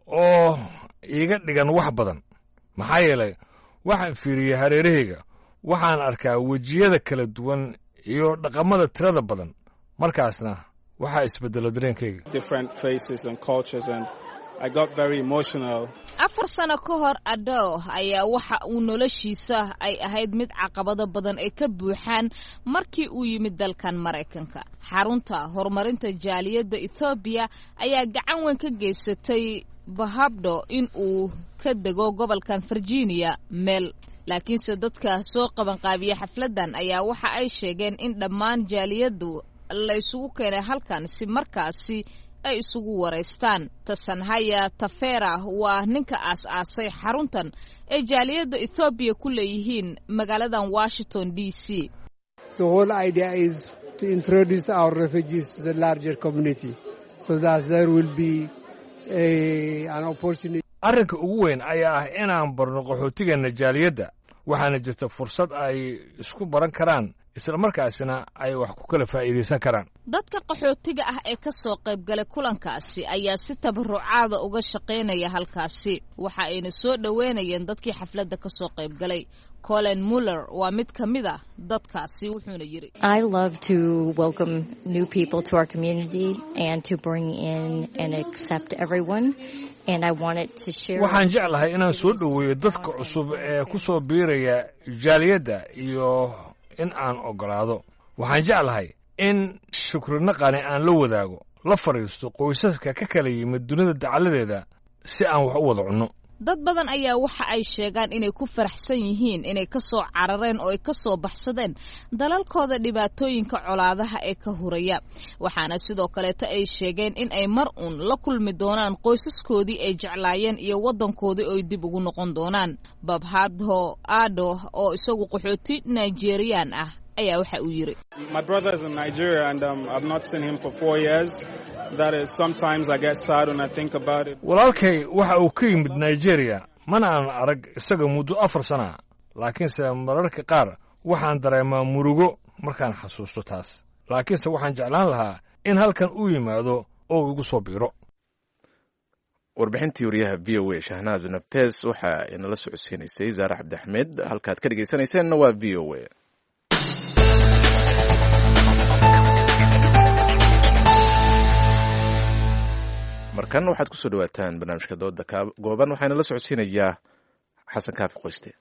oo iga dhigan wax badan. maxaa yeelay waxaan fiiriyay hareerahayga, waxaan arkaa wejiyada kala duwan iyo dhaqamada tirada badan. markaasna waxaa isbedelo dareenkayga. Different faces and cultures and I got very emotional. afar sano ka hor Ado ayaa waxa uu noloshiisa ay ahayd mid caqabado badan ay ka buuxaan markii uu yimid dalkan Maraykanka. xarunta horumarinta jaaliyadda Ethiopia ayaa gacan weyn ka geysatay Bahabdho in uu ka dego gobolkan Virginia meel. laakiinse dadka soo qaban qaabiya xafladan ayaa waxa ay sheegeen in dhammaan jaaliyaddu la isugu keenay halkan si markaasi ay isugu wareystaan. Tasanhaya Tafera waa ninka aas-aasay xaruntan ee jaaliyadda Ethiopia ku leeyihiin magaaladan Washington D C. The whole idea is to introduce our refugees to the larger community so that there will be a, an opportunity. arrinka ugu weyn ayaa ah inaan barno qaxootigeena jaaliyadda. waxaana jirta fursad ay isku baran karaan isla markaasina ay wax ku kala faa'iideysan karaan. dadka qaxootiga ah ee ka soo qayb galay kulankaasi ayaa si tabarucaada uga shaqeynaya halkaasi. waxa ayna soo dhaweynayeen dadkii xafladda ka soo qayb galay. Colin Muller waa mid ka mid ah dadkaasi wuxuuna yiri: I love to welcome new people to our community and to bring in and accept everyone. And I wanted to share. waxaan jeclahay inaan soo dhaweeyo dadka cusub ee ku soo biiraya jaaliyadda iyo in aan ogolaado. waxaan jeclahay in shukrinaqani aan la wadaago la fadhiisto qoysaska ka kala yimid dunida dacaladeeda si aan wax u wada cunno. dad badan ayaa waxa ay sheegaan inay ku faraxsan yihiin inay ka soo carareen oo ay ka soo baxsadeen dalalkooda dhibaatooyinka colaadaha ee ka huraya. waxaana sidoo kaleeta ay sheegeen in ay mar uun la kulmi doonaan qoysaskoodii ay jeclaayeen iyo waddankoodii oo ay dib ugu noqon doonaan. Babhadho Ado oo isagu qaxooti Nigerian ah ayaa waxa uu yiri, My brother is in Nigeria and um, I've not seen him for four years. That is, sometimes I get sad when I think about it. walaalkay waxa uu ka yimid Nigeria mana aan arag isaga muddo afar sano ah, laakiinse mararka qaar waxaan dareemaa murugo markaan xasuusto taas. laakiinse waxaan jeclaan lahaa in halkan uu yimaado oo igu soo biiro. warbixintii wariyaha v o a Shahnaz Nafes waxa inala socodsiinaysay Zaara Cabdi Axmed. halkaad ka dhegeysanaysaanna waa v o a. markan waxaad ku soo dhawaataan barnaamijka dooda gooban waxaana la socodsiinayaa xasan kaafi qoyste.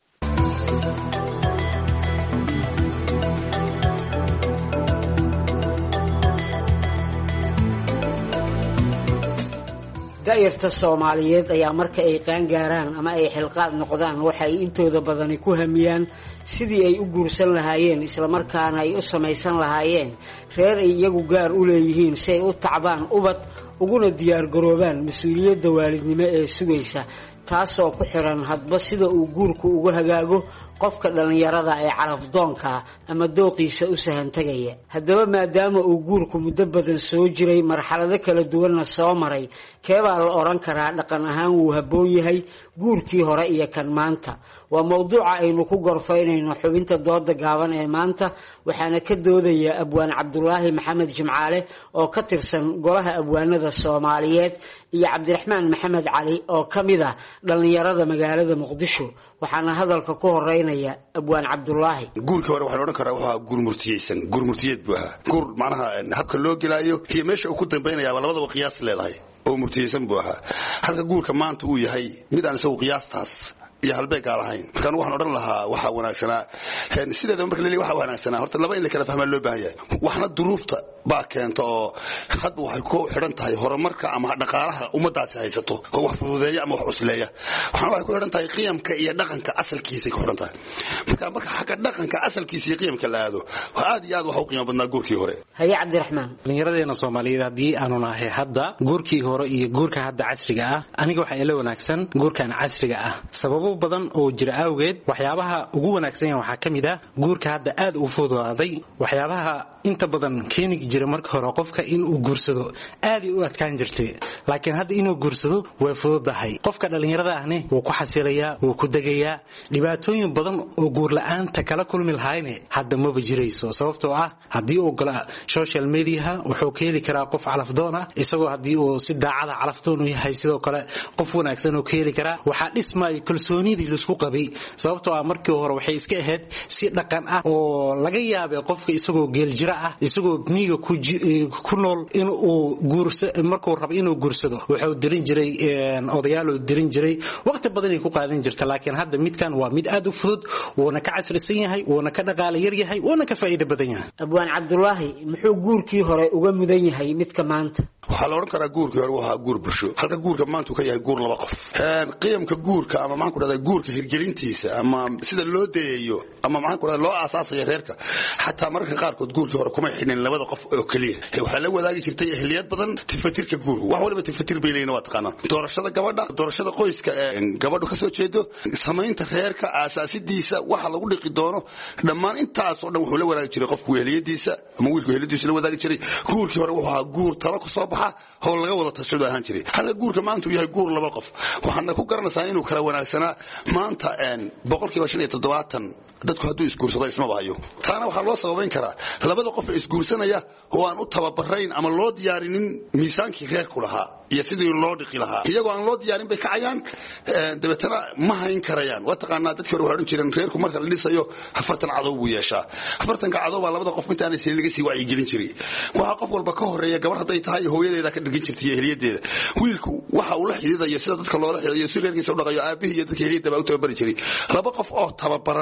da'yarta Soomaaliyeed ayaa marka ay qaan gaaraan ama ay xilqaad noqdaan waxay intooda badani ku hamiyaan sidii ay u guursan lahaayeen isla markaana ay u samaysan lahaayeen reer ay iyagu gaar u leeyihiin si ay u tacbaan ubad uguna diyaar garoobaan mas'uuliyadda waalidnimo ee sugaysa, taasoo ku xiran hadba sida uu guurku ugu hagaago qofka dhalinyarada ee carafdoonka ama dooqiisa u sahan tagaya. haddaba maadaama uu guurku muddo badan soo jiray marxalado kala duwanna soo maray, keebaa la oran karaa dhaqan ahaan wuu habboon yahay guurkii hore iyo kan maanta? waa mowduuca aynu ku gorfaynayno xubinta dooda gaaban ee maanta, waxaana ka doodaya abwaan Cabdulaahi Maxamed Jimcaale oo ka tirsan golaha abwaanada Soomaaliyeed iyo Cabdiraxmaan Maxamed Cali oo ka mid ah dhalinyarada magaalada Muqdisho. waxaana hadalka ku horeynaya abwaan Cabdulaahi. guurkii hore waxaan oran karaa waxa guur murtiyeysan guur murtiyeed buu ahaa. guur macnaha habka loo gelaayo iyo meesha uu ku dambeynaya labadaba qiyaas leedahay oo murtiyeysan buu ahaa. halka guurka maanta uu yahay mid aan isagu qiyaastaas iyo halbeeg aan lahayn. markaan waxaan oran lahaa waxa wanaagsanaa sideeda marka la leeyahay waxa wanaagsanaa horta laba in la kala fahmaa loo baahan yahay. waxna duruufta baa keenta oo hadba waxay ku xidhan tahay horumarka ama dhaqaalaha ummadaasi haysato oo wax fududeeya ama wax cusleeya. waxna waxay ku xidhan tahay qiyamka iyo dhaqanka asalkiisa ku xidhan tahay. marka marka xagga dhaqanka asalkiisa iyo qiyamka la aado waa aad iyo aad wax u qiimo badnaa guurkii hore. haye Cabdiraxmaan. dhalinyaradeena Soomaaliyeed haddii aanu nahay hadda guurkii hore iyo guurka hadda casriga ah, aniga waxa ila wanaagsan guurkan casriga ah sababo badan oo jira awgeed. waxyaabaha ugu wanaagsan waxa kamid ah guurka hadda aad u fududaaday. waxyaabaha inta badan keeni jiray marka hore qofka in uu guursado aad u adkaan jirtay, laakiin hadda inuu guursado way fududahay. qofka dhalinyarada ahne wuu ku xasilayaa, wuu ku degayaa. dhibaatooyin badan oo guur la'aanta kala kulmi lahayn hadda ma jirayso, sababtoo ah haddii uu gala social media wuxuu ka heli karaa qof calafdoon ah, isagoo haddii uu si daacada calafdoon u yahay sidoo kale qof wanaagsan oo ka heli karaa. waxaa dhismay kalsoonidii la isku qabay, sababtoo ah markii hore waxay iska ahayd si dhaqan ah oo laga yaabay qofka isagoo geel jira ah, isagoo miyiga ku nool in uu guurso markuu rabo inuu guursado wuxuu dirin jiray odayaal oo dirin jiray, waqti badan ay ku qaadan jirtay. laakiin hadda midkan waa mid aad u fudud, wuuna ka casrisan yahay, wuuna ka dhaqaale yar yahay, wuuna ka faa'iido badan yahay. abwaan Cabdulaahi, muxuu guurkii hore uga mudan yahay midka maanta? waxaa la oran karaa guurkii hore waa guur bulsho, halka guurka maanta uu ka yahay guur laba qof. qiyamka guurka ama maxaan ku dhahdaa guurka hirgelintiisa ama sida loo dayayo ama maxaan ku dhahdaa loo aasaasayo reerka, xataa mararka qaarkood guurkii hore kuma xidhin labada qof oo kaliya. waxaa la wadaagi jirtay ehliyad badan. tifatirka guurka wax waliba tifatir bay leeyihiin, waa taqaanaa. doorashada gabadha, doorashada qoyska ee gabadhu ka soo jeedo, samaynta reerka, aasaasidiisa, waxa lagu dhiqi doono, dhammaan intaas oo dhan wuxuu la wadaagi jiray qofku ehliyadiisa ama wiilku ehliyadiisa la wadaagi jiray. guurkii hore wuxuu ahaa guur talo ku soo baxa oo laga wada tashido ahaan jiray. halka guurka maanta uu yahay guur laba qof. waxaadna ku garanaysaa inuu kala wanaagsanaa. maanta boqolkiiba shan iyo toddobaatan dadku hadduu isguursado isma bahayo. taana waxaa loo sababayn karaa labada qof ee isguursanaya oo aan u tababarayn ama loo diyaarinin miisaankii reerku lahaa iyo sidii loo dhiqi lahaa. iyagoo aan loo diyaarin bay kacayaan, dabeetana ma hayn karayaan. waa taqaanaa dadkii hore waxay odhan jireen reerku marka la dhisayo afartan cadow buu yeeshaa. afartanka cadow baa labada qof intaanay sii laga sii wacyigelin jiray. waxaa qof walba ka horeeya gabar hadday tahay hooyadeeda ka dhigin jirtay ehliyadeeda. wiilku waxa uu la xididayo sida dadka loola xididayo si reerkiisa u dhaqayo aabihii iyo dadka ehliyada baa u tababari jiray. laba qof oo tababaran ayaa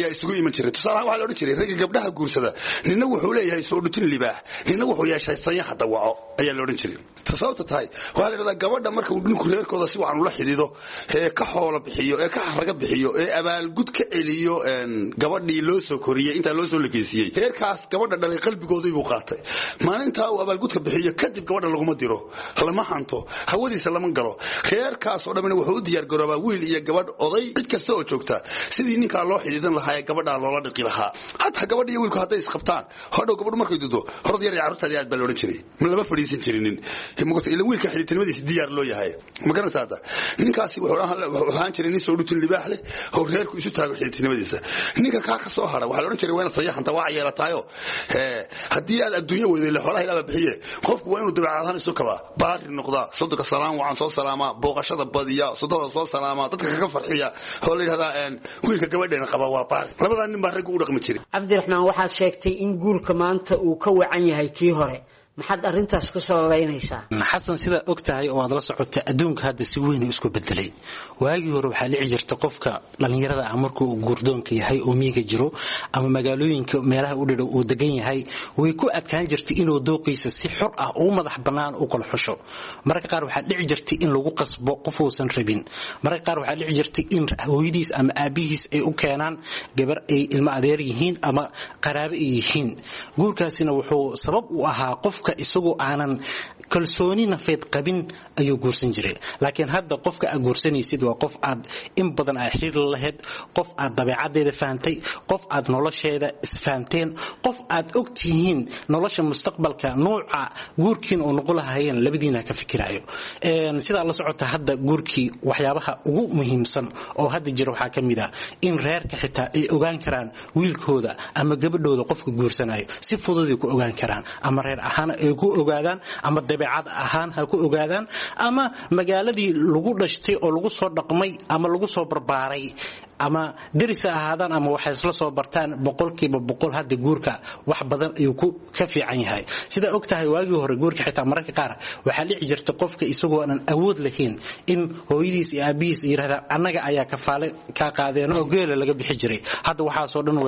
ayaa isugu iman jiray tusaalaha waxa la oran jiray rag gabdhaha guursada ninna wuxuu leeyahay soo dhutin libaax ninna wuxuu yeeshay sayax dawaco ayaa la oran jiray tasawta tahay waxa la yiraahdaa gabadha marka uu ninku reerkooda si wacan ula xidido ee ka xoolo bixiyo ee ka xaraga bixiyo ee abaal gud ka celiyo een gabadhii loo soo koriyay inta loo soo lageysiyay heerkaas gabadha dhalay qalbigoodu uu qaatay maalinta uu abaal gudka bixiyo kadib gabadha lagu ma diro lama hanto hawadiisa lama galo heerkaas oo dhamina wuxuu u diyaar garoobaa wiil iyo gabadh oday cid kasta oo joogta sidii ninka loo xididan lahaa gabadha loola dhiqi lahaa hatta gabadha iyo wiilku haday isqabtaan hodhow gabadhu markay dudo horad yar carruurta aad baa loo oran jiray ma lama fadhiisan jirinin himugta ila wiilka xididnimadiisa diyaar loo yahay ma garanaysaa ninkaasi wuxuu ahaan jiray nin soo dhutin libaax leh oo reerku isu taago xididnimadiisa ninka ka ka soo hara waxa la oran jiray weena sayaxan dawaac yeelataayo ee hadii aad adduunyo weyday la xoolaha ilaa bixiye qofku waa inuu dabeecadahan isu kaba baari noqda sadqa salaam waxaan soo salaama booqashada badiya sadada soo salaama dadka ka farxiya oo la yiraahdaa een wiilka gabadheena qaba waa baari labadan nin baa rag u dhaqmi jiray Cabdiraxmaan waxaad sheegtay in guurka maanta uu ka wacan yahay kii hore maxaad arintaas ku sababeynaysaa xasan sida ogtahay oo aad la socotay adduunka hadda si weyn isku bedelay waagi hore waxa la jirta qofka dhalinyarada ah markuu guurdoonka yahay oo miiga jiro ama magaalooyinka meelaha u dhow uu degan yahay way ku adkaan jirtay inuu dooqiisa si xor ah oo madax banaan u kala xusho marka qaar waxa dhici jirtay in lagu qasbo qof uusan rabin marka qaar waxa dhici jirtay in hooyadiis ama aabihiis ay u keenaan gabar ay ilma adeer yihiin ama qaraabo yihiin guurkaasina wuxuu sabab u ahaa qof isagoo aanan kalsooni nafeed qabin ayuu guursan jiray laakiin hadda qofka aad guursanaysid waa qof aad in badan ay xiriir la lahayd qof aad dabeecadeeda fahamtay qof aad nolosheeda isfahamteen qof aad ogtihiin nolosha mustaqbalka nooca guurkiin oo noqon lahaayeen labadiina ka fikirayo een sida la socota hadda guurkii waxyaabaha ugu muhiimsan oo hadda jira waxa kamid ah in reerka xitaa ay ogaan karaan wiilkooda ama gabadhooda qofka guursanayo si fudud ay ku ogaan karaan ama reer ahaan ay ku ogaadaan ama dabeecad ahaan ha ku ogaadaan ama magaaladii lagu dhashtay oo lagu soo dhaqmay ama lagu soo barbaaray ama dirisa ahaadaan ama waxay isla soo bartaan boqolkiiba boqol hadda guurka wax badan ayuu ku ka fiican yahay sida ogtahay waagii hore guurka xitaa mararka qaar waxa dhici jirta qofka isagoo aan awood lahayn in hooyadiis iyo aabihiis yiraahdaan anaga ayaa ka faale ka qaadeen oo geel laga bixi jiray hadda waxa soo dhan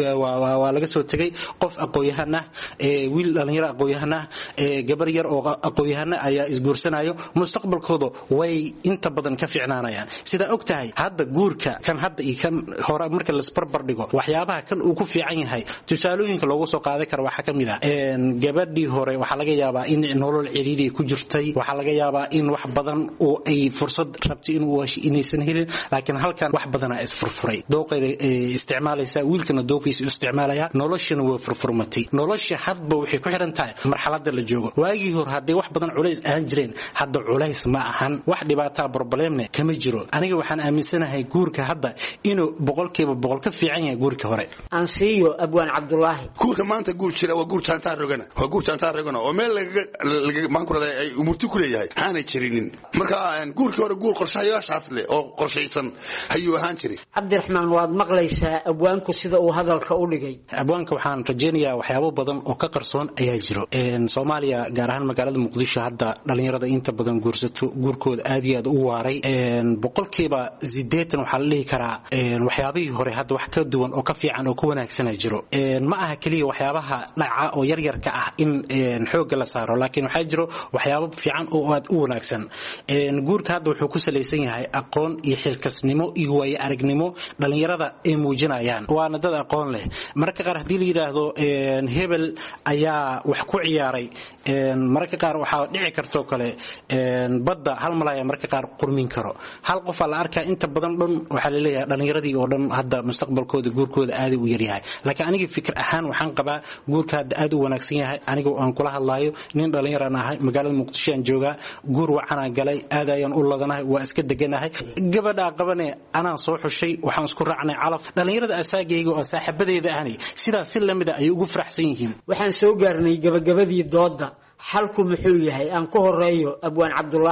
waa laga soo tagay qof aqooyahana ee wiil dhalinyaro aqooyahana ee gabar yar oo aqooyahana ayaa isguursanayo mustaqbalkooda way inta badan ka fiicnaanayaan sida ogtahay hadda guurka kan hadda kan hore marka la isbarbar dhigo waxyaabaha kan uu ku fiican yahay tusaalooyinka loogu soo qaaday karo waxa kamid ah een gabadhii hore waxa laga yaabaa in nolol ciriiri ku jirtay waxa laga yaabaa in wax badan oo ay fursad rabtay in uu waashi inaysan helin laakiin halkan wax badan ay isfurfuray dooqeeda isticmaalaysa wiilkana dooqiisa isticmaalaya noloshana way furfurmatay nolosha hadba waxay ku xiran tahay marxaladda la joogo waagii hore hadii wax badan culays aan jireen hadda culays ma ahan wax dhibaato problemne kama jiro aniga waxaan aaminsanahay guurka hadda inuu boqolkiiba boqol ka fiican yahay guurka hore ansiyo abwaan Cabdullaahi guurka maanta guur jira waa guur taantaa rogana waa guur taantaa rogana oo meel laga maan kula ay umurti ku leeyahay aanay jirinin marka guurkii hore guur qorshayaashaas leh oo qorshaysan ayuu ahaan jiray Cabdiraxmaan waad maqlaysaa abwaanku sida uu hadalka u dhigay abwaanka waxaan rajaynayaa waxyaabo badan oo ka qarsoon ayaa jiro een Soomaaliya gaar ahaan magaalada Muqdisho hadda dhalinyarada inta badan guursato guurkooda aad iyo aad u waaray een boqolkiiba siddeetan waxa la leeyahay karaa een waxyaabihii hore hadda wax ka duwan oo ka fiican oo ku wanaagsan jiro een ma aha kaliya waxyaabaha dhaca oo yar yar ka ah in een xoog la saaro laakiin waxa jiro waxyaabo fiican oo aad u wanaagsan een guurka hadda wuxuu ku saleysan yahay aqoon iyo xilkasnimo iyo way aragnimo dhalinyarada ay muujinayaan waana dad aqoon leh marka qaar hadii la yiraahdo een hebel ayaa wax ku ciyaaray een marka qaar waxa dhici karto kale een badda hal malaya marka qaar qurmin karo hal qof la arkaa inta badan dhan waxa la leeyahay dhalinyaradii oo dhan hadda mustaqbalkooda guurkooda aad u yar yahay laakiin aniga fikir ahaan waxaan qabaa guurka hadda aad u wanaagsan yahay aniga aan kula hadlaayo nin dhalinyaro ahay magaalada Muqdisho aan joogaa guur waxaan galay aad ayaan u ladanahay waa iska deganahay gabadha qabane anaan soo xushay waxaan isku raacnay calaf dhalinyarada asaagayga oo saaxiibadeeda ahani sidaas si lamid ah ay ugu faraxsan yihiin waxaan soo gaarnay gabagabadii dooda xalku muxuu yahay aan ku horeeyo abwaan Cabdullaahi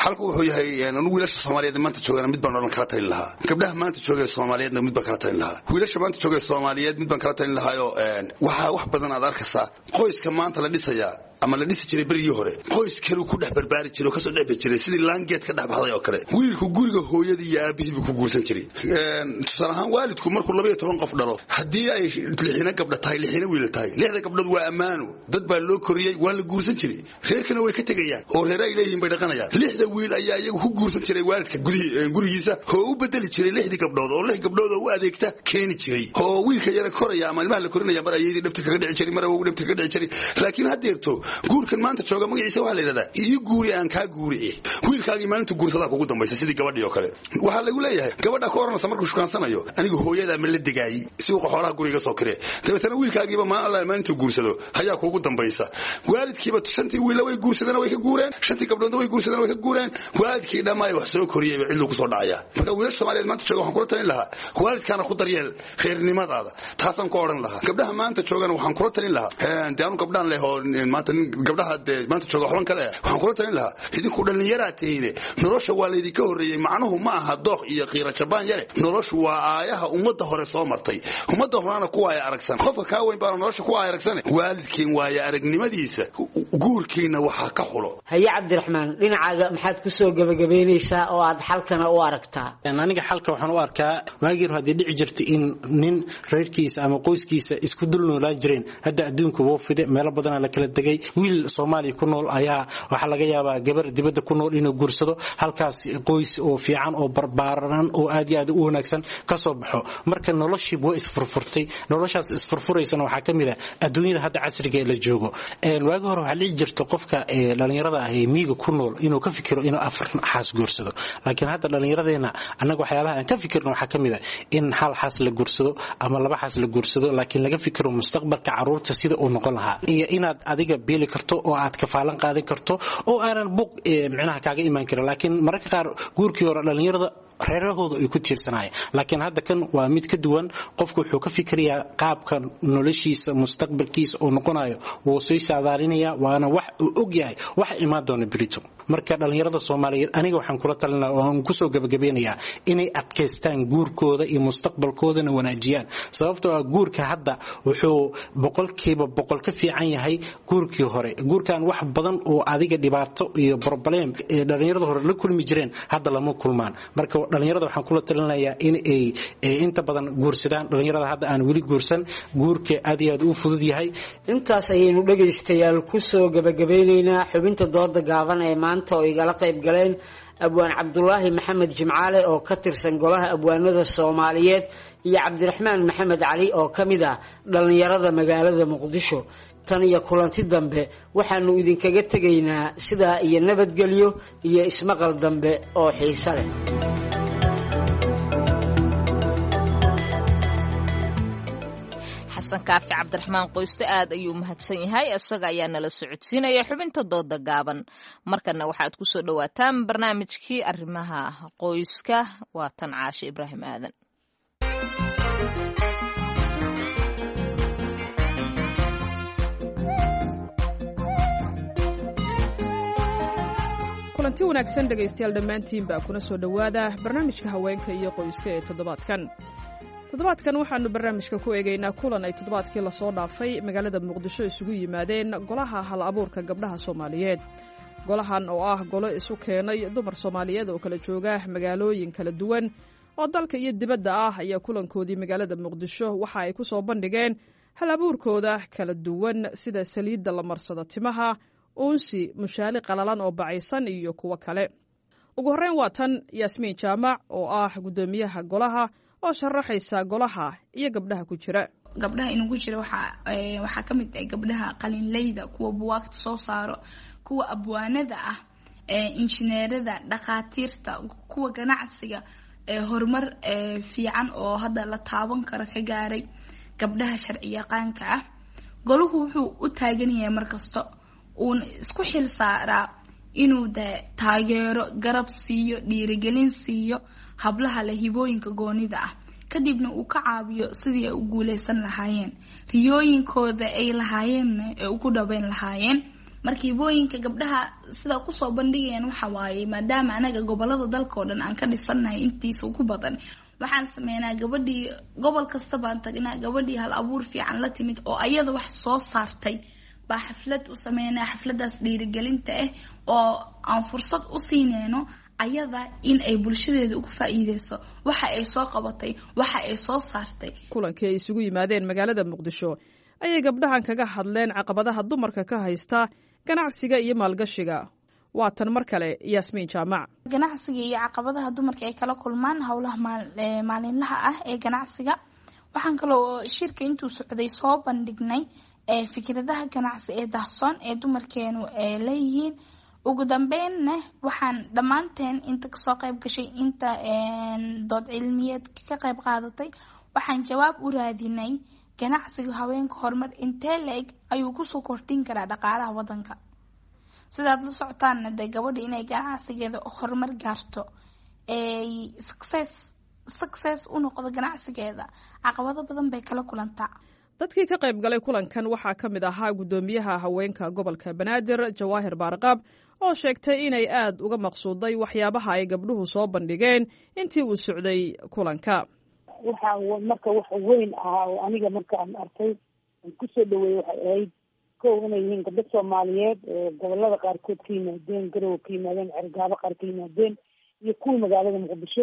xalku wuxuu yahay anu wiilasha Soomaaliyeed maanta joogaan mid baan oran kala talin lahaa gabdhaha maanta jooga Soomaaliyeedna mid baan kala talin lahaa wiilasha maanta jooga Soomaaliyeed mid baan kala talin lahaa oo waxa wax badan aad arkaysaa qoyska maanta la dhisaya ama la dhisi jiray berigii hore qoys kale ku dhex barbaari jiray oo ka soo dhex jiray sidii laangeed ka dhex baxday oo kale wiilku guriga hooyadii iyo aabihii ku guursan jiray een tusaalahan waalidku markuu laba iyo toban qof dhalo hadii ay lixina gabdho tahay lixina wiil tahay lixda gabdhood waa amaano dad baa loo koriyay waa la guursan jiray reerkana way ka tagayaan oo reer ay leeyihiin bay dhaqanayaan lixda wiil ayaa iyagu ku guursan jiray waalidka gurigiisa oo u bedeli jiray lixdii gabdhood oo lix gabdhood oo u adeegta keeni jiray oo wiilka yara koraya ama ilmaha la korinaya mar ayadii dhabta kaga dhici jiray mar uu dhabta kaga dhici jiray laakiin hadeerto guurkan maanta jooga magaciisa waxa la yiraahdaa iyo guuri aan ka guuri wiilkaagii maalintu guursada kugu dambaysa sidii gabadhii oo kale waxa lagu leeyahay gabadha ka oranaysa markuu shukansanayo anigu hooyada ma la digay si uu xoolaha guriga soo kiree tabatana wiilkaagiiba ma alla maalintu guursado hayaa kugu dambaysa waalidkiiba shantii wiil way guursadeen way ka guureen shantii gabdhood way guursadeen way ka guureen waalidkii dhamaay wax soo koriyay cid uu ku soo dhacaya marka wiilasha Soomaaliyeed maanta jooga waxaan kula talin lahaa waalidkaana ku daryeel khayrnimadaada taasan ku oran lahaa gabdhaha maanta joogan waxaan kula talin lahaa deeanu gabdhaan leh oo maanta gabdhaha maanta jooga xolan kale waxaan kula talin lahaa idinku dhalinyaraatayne nolosha waa leedii ka horeeyay macnuhu ma aha dooq iyo qiira jabaan yare noloshu waa aayaha ummadda hore soo martay ummadda horena ku ay aragsan qofka ka weyn baa nolosha ku ay aragsan waalidkiin waaya aragnimadiisa guurkiina waxa ka xulo haye Cabdiraxmaan dhinacaaga maxaad ku soo gabagabeynaysaa oo aad xalkana u aragtaa aniga xalka waxaan u arkaa waagii hadii dhici jirtay in nin reerkiisa ama qoyskiisa isku dul noolaan jireen hadda adduunku wuu fiday meel badan la kala dagay wiil Soomaali ku nool ayaa waxa laga yaabaa gabar dibadda ku nool inuu guursado halkaas qoys oo fiican oo barbaaran oo aad iyo aad u wanaagsan ka soo baxo marka noloshii way isfurfurtay noloshaas isfurfuraysana waxa kamid ah adduunyada hadda casriga la joogo een waagi hore waxa la jirto qofka dhalinyarada ah ee miiga ku nool inuu ka fikiro inuu afar xaas guursado laakiin hadda dhalinyaradeena anaga waxyaabaha aan ka fikirno waxa kamid ah in hal xaas la guursado ama laba xaas la guursado laakiin laga fikiro mustaqbalka caruurta sida uu noqon lahaa iyo inaad adiga beeli karto oo aad ka faalan qaadan karto oo aanan buq macnaha kaaga iman karin laakiin mararka qaar guurkii hore dhalinyarada reerahooda ay ku tiirsanayeen laakiin hadda kan waa mid ka duwan qofku wuxuu ka fikirayaa qaabka noloshiisa mustaqbalkiisa oo noqonayo wuu soo saadaalinaya waana wax uu og yahay wax imaan doona berito marka dhalinyarada Soomaaliyeed aniga waxaan kula talinayaa oo aan ku soo gabagabeynayaa inay adkeystaan guurkooda iyo mustaqbalkoodana wanaajiyaan sababtoo ah guurka hadda wuxuu boqolkiiba boqol ka fiican yahay guurkii hore guurkan wax badan oo adiga dhibaato iyo problem ee dhalinyarada hore la kulmi jireen hadda lama kulmaan marka dhalinyarada waxaan kula talinayaa in ay inta badan guursadaan dhalinyarada hadda aan wali guursan guurka aad iyo aad u fudud yahay intaas ayaynu dhageystayaal ku soo gabagabeynaynaa xubinta dooda gaaban ee maanta oo igala qayb galeen abwaan Cabdullaahi Maxamed Jimcaale oo ka tirsan golaha abwaanada Soomaaliyeed iyo Cabdiraxmaan Maxamed Cali oo kamid ah dhalinyarada magaalada Muqdisho tan iyo kulanti dambe waxaanu idinkaga tegaynaa sida iyo nabadgelyo iyo ismaqal dambe oo xiiso leh xasan kaafi Cabdiraxmaan qoyste aad ayuu mahadsan yahay asaga ayaa nala socodsiinaya xubinta dooda gaaban markana waxaad ku soo dhawaataan barnaamijkii arrimaha qoyska waa tan Caashe Ibraahim Aadan kulanti wanaagsan dhegaystayaal dhammaantiin baa kuna soo dhowaada barnaamijka haweenka iyo qoyska ee toddobaadkan toddobaadkan waxaanu barnaamijka ku eegaynaa kulan ay toddobaadkii lasoo dhaafay magaalada muqdisho isugu yimaadeen golaha hal abuurka gabdhaha Soomaaliyeed golahan oo ah golo isu keenay dumar Soomaaliyeed oo kala jooga magaalooyin kala duwan oo dalka iyo dibadda ah ayaa kulankoodii magaalada muqdisho waxa ay ku soo bandhigeen hal abuurkooda kala duwan sida saliidda la marsado timaha uunsi mushaali qalalan oo bacaysan iyo kuwa kale ugu horreyn waa tan Yaasmiin Jaamac oo ah gudoomiyaha golaha oo sharaxaysa golaha iyo gabdhaha ku jira gabdhaha inagu jira waxa waxa kamid ah gabdhaha qalinleyda kuwa buwaagta soo saaro kuwa abwaanada ah ee injineerada dhaqaatiirta kuwa ganacsiga ee horumar fiican oo hadda la taaban karo ka gaaray gabdhaha sharci yaqaanka ah goluhu wuxuu u taagan yahay markasto uu isku xil saaraa inuu taageero garab siiyo dhiirigelin siiyo hablaha la hibooyinka goonida ah kadibna uu ka caawiyo sidii ay u guuleysan lahaayeen riyooyinkooda ay lahaayeen ee ugu dhaweyn lahaayeen marka hibooyinka gabdhaha sida kusoo bandhigayaan waxa waaye maadaama anaga gobolada dalka oo dhan aan ka dhisanahay intiisa ugu badan waxaan sameynaa gabadhii gobol kasta baan tagnaa gabadhii hal abuur fiican la timid oo ayada wax soo saartay baa xaflad u sameynaa xafladaas dhiirigelinta ah oo aan fursad u siinayno ayada in ay bulshadeeda ugu faa'iideyso waxa ay soo qabatay waxa ay soo saartay. kulankii ay isugu yimaadeen magaalada muqdisho ayay gabdhahan kaga hadleen caqabadaha dumarka ka haysta ganacsiga iyo maalgashiga. waa tan mar kale Yasmiin Jaamac. ganacsiga iyo caqabadaha dumarka ay kala kulmaan howlaha maalinlaha ah ee ganacsiga waxaan kaloo shirka intuu socday soo bandhignay ee fikradaha ganacsi ee dahsoon ee dumarkeenu ay leeyihiin. ugu dambeynna waxaan dhammaanteen inta kasoo qayb gashay inta dood cilmiyeed ka qayb qaadatay waxaan jawaab u raadinay ganacsiga haweenka horumar intee la-eg ayuu kusoo kordhin karaa dhaqaalaha wadanka. sidaad la socotaanna dee gabadha inay ganacsigeeda horumar gaarto ay success success u noqdo ganacsigeeda caqabado badan bay kala kulantaa. dadkii ka qayb galay kulankan waxaa ka mid ahaa guddoomiyaha haweenka gobolka Banaadir Jawaahir Baarqab oo sheegtay inay aad uga maqsuuday waxyaabaha ay gabdhuhu soo bandhigeen intii uu socday kulanka. waxa marka wax weyn ah oo aniga markaan arkay ku soo dhaweeyay waxay ahayd kow inay yihiin gabdho Soomaaliyeed oo gobolada qaarkood ka yimaadeen Garowe ka yimaadeen Cergaabo qaar ka yimaadeen iyo kuwa magaalada Muqdisho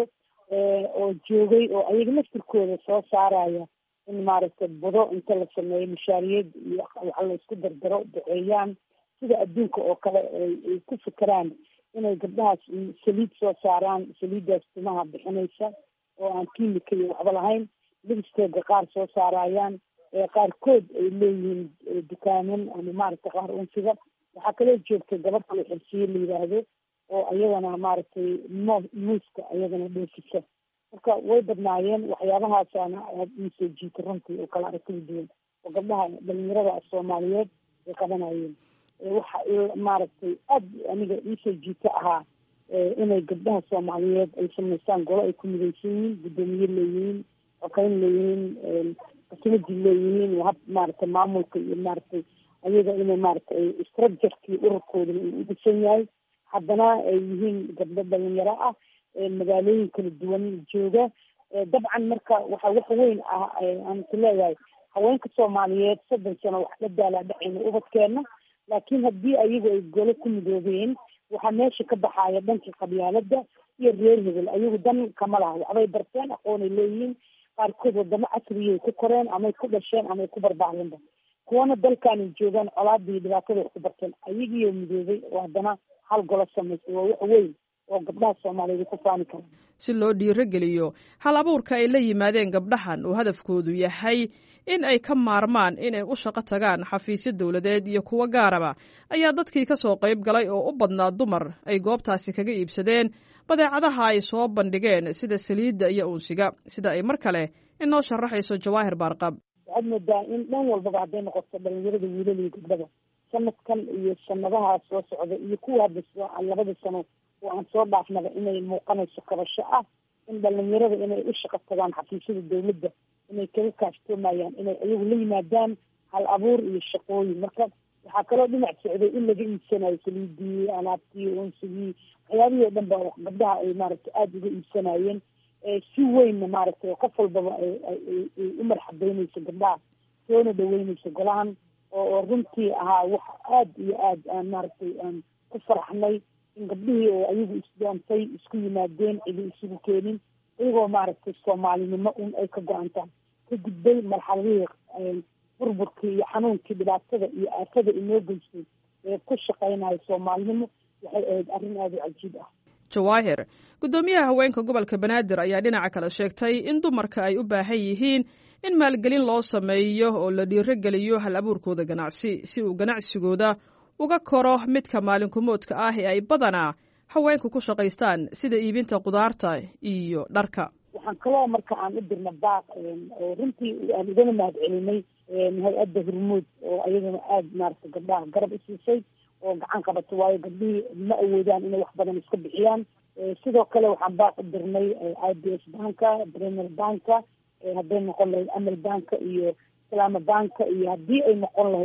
oo joogay oo ayaga naftirkooda soo saaraya in maaragtay budo inta la sameeyo mushaariyad iyo waxa la isku dardaro duceeyaan sida adduunka oo kale ay ku fikiraan inay gabdhahaas saliid soo saaraan saliidaas timaha bixinaysa oo aan kiimika iyo waxba lahayn libisteeda qaar soo saarayaan qaarkood ay leeyihiin dukaaman ama maaragtay qaar unsiga waxaa kaloo joogtay gabadh kale xirsiye la yidhaahdo oo ayagana maaragtay muuska ayagana dhoofisa. marka way badnaayeen waxyaabahaasana aad iisoo jiita runtii oo kala aragtida duwan oo gabdhaha dhalinyarada Soomaaliyeed ay qabanayeen. waxa maaragtay aad aniga iisoo jiita ahaa inay gabdhaha Soomaaliyeed ay samaystaan golo ay ku midaysan yihiin guddoomiye leeyihiin xogeyn leeyihiin qasimadi leeyihiin hab maaragtay maamulka iyo maaragtay ayaga inay maaragtay structure-kii ururkooda u dhisan yahay haddana ay yihiin gabdho dhalinyaro ah magaalooyin kala duwan jooga. dabcan marka waxa wax weyn ah aan ku leeyahay haweenka Soomaaliyeed soddon sano wax la daala dhacayna ubadkeena laakiin haddii ayagu ay golo ku midoobeen waxaa meesha ka baxaya dhankii qabyaalada iyo reer hebel ayagu dan kama laha waxbay barteen aqoonay leeyihiin qaarkood wadamo casriyay ku koreen amay ku dhasheen amay ku barbaareenba kuwana dalkaanay joogaan colaadii dhibaatada wax ku barteen ayagiioo midoobay oo haddana hal golo samaysay waa wax weyn oo gabdhaha Soomaaliyeed ku faani kara. si loo dhiirigeliyo hal abuurka ay la yimaadeen gabdhahan oo hadafkoodu yahay in ay ka maarmaan inay u shaqo tagaan xafiisyo dowladeed iyo kuwa gaaraba ayaa dadkii ka soo qayb galay oo u badnaa dumar ay goobtaasi kaga iibsadeen badeecadaha ay soo bandhigeen sida saliidda iyo unsiga sida ay mar kale inoo sharaxayso Jawaahir Baarqab. waxaad moodaa in dhan walbaba hadday noqoto dhalinyarada wiilal iyo gabdhaba sanadkan iyo sanadaha soo socda iyo kuwa hadda labada sano oo aan soo dhaafnaba inay muuqanayso kabasho ah in dhalinyarada inay u shaqo tagaan xafiisyada dowladda inay kaga kaashtoomayaan inay ayagu la yimaadaan hal abuur iyo shaqooyin. marka waxaa kaloo dhinac socday in laga iibsanayo saliidii alaabtii unsigii waxyaabihii oo dhan ba gabdhaha ay maaragtay aada uga iibsanayeen si weynna maaragtay qof walbaba ay u marxabeynayso gabdhaha soona dhaweynayso golahan oo runtii ahaa wax aada iyo aad aan maaragtay aan ku faraxnay in gabdhihii oo ayagu isdoontay isku yimaadeen cidi isugu keenin iyagoo maaragtay soomaalinimo un ay ka go-antaan ka gudbay marxaladihii burburkii iyo xanuunkii dhibaatada iyo aafada inoo geystay ee ku shaqaynayo soomaalinimo waxay ahayd arrin aada u cajiib ah. Jawaahir guddoomiyaha haweenka gobolka Banaadir ayaa dhinaca kale sheegtay in dumarka ay u baahan yihiin in maalgelin loo sameeyo oo la dhiirigeliyo hal abuurkooda ganacsi si uu ganacsigooda uga koro midka maalinkumoodka ah ee ay badanaa haweenku ku shaqaystaan sida iibinta qudaarta iyo dharka. waxaan kaloo marka aan u dirna baaq oo runtii aan igana mahad celinay hay-adda Hormuud oo ayadana aada maaragtay gabdhaha garab u siisay oo gacan qabato waayo gabdhihii ma awoodaan inay wax badan iska bixiyaan. sidoo kale waxaan baaq u dirnay I B S banka Premier banka hadday noqon lahayd Amal banka iyo Islaama banka iyo haddii ay noqon lahayd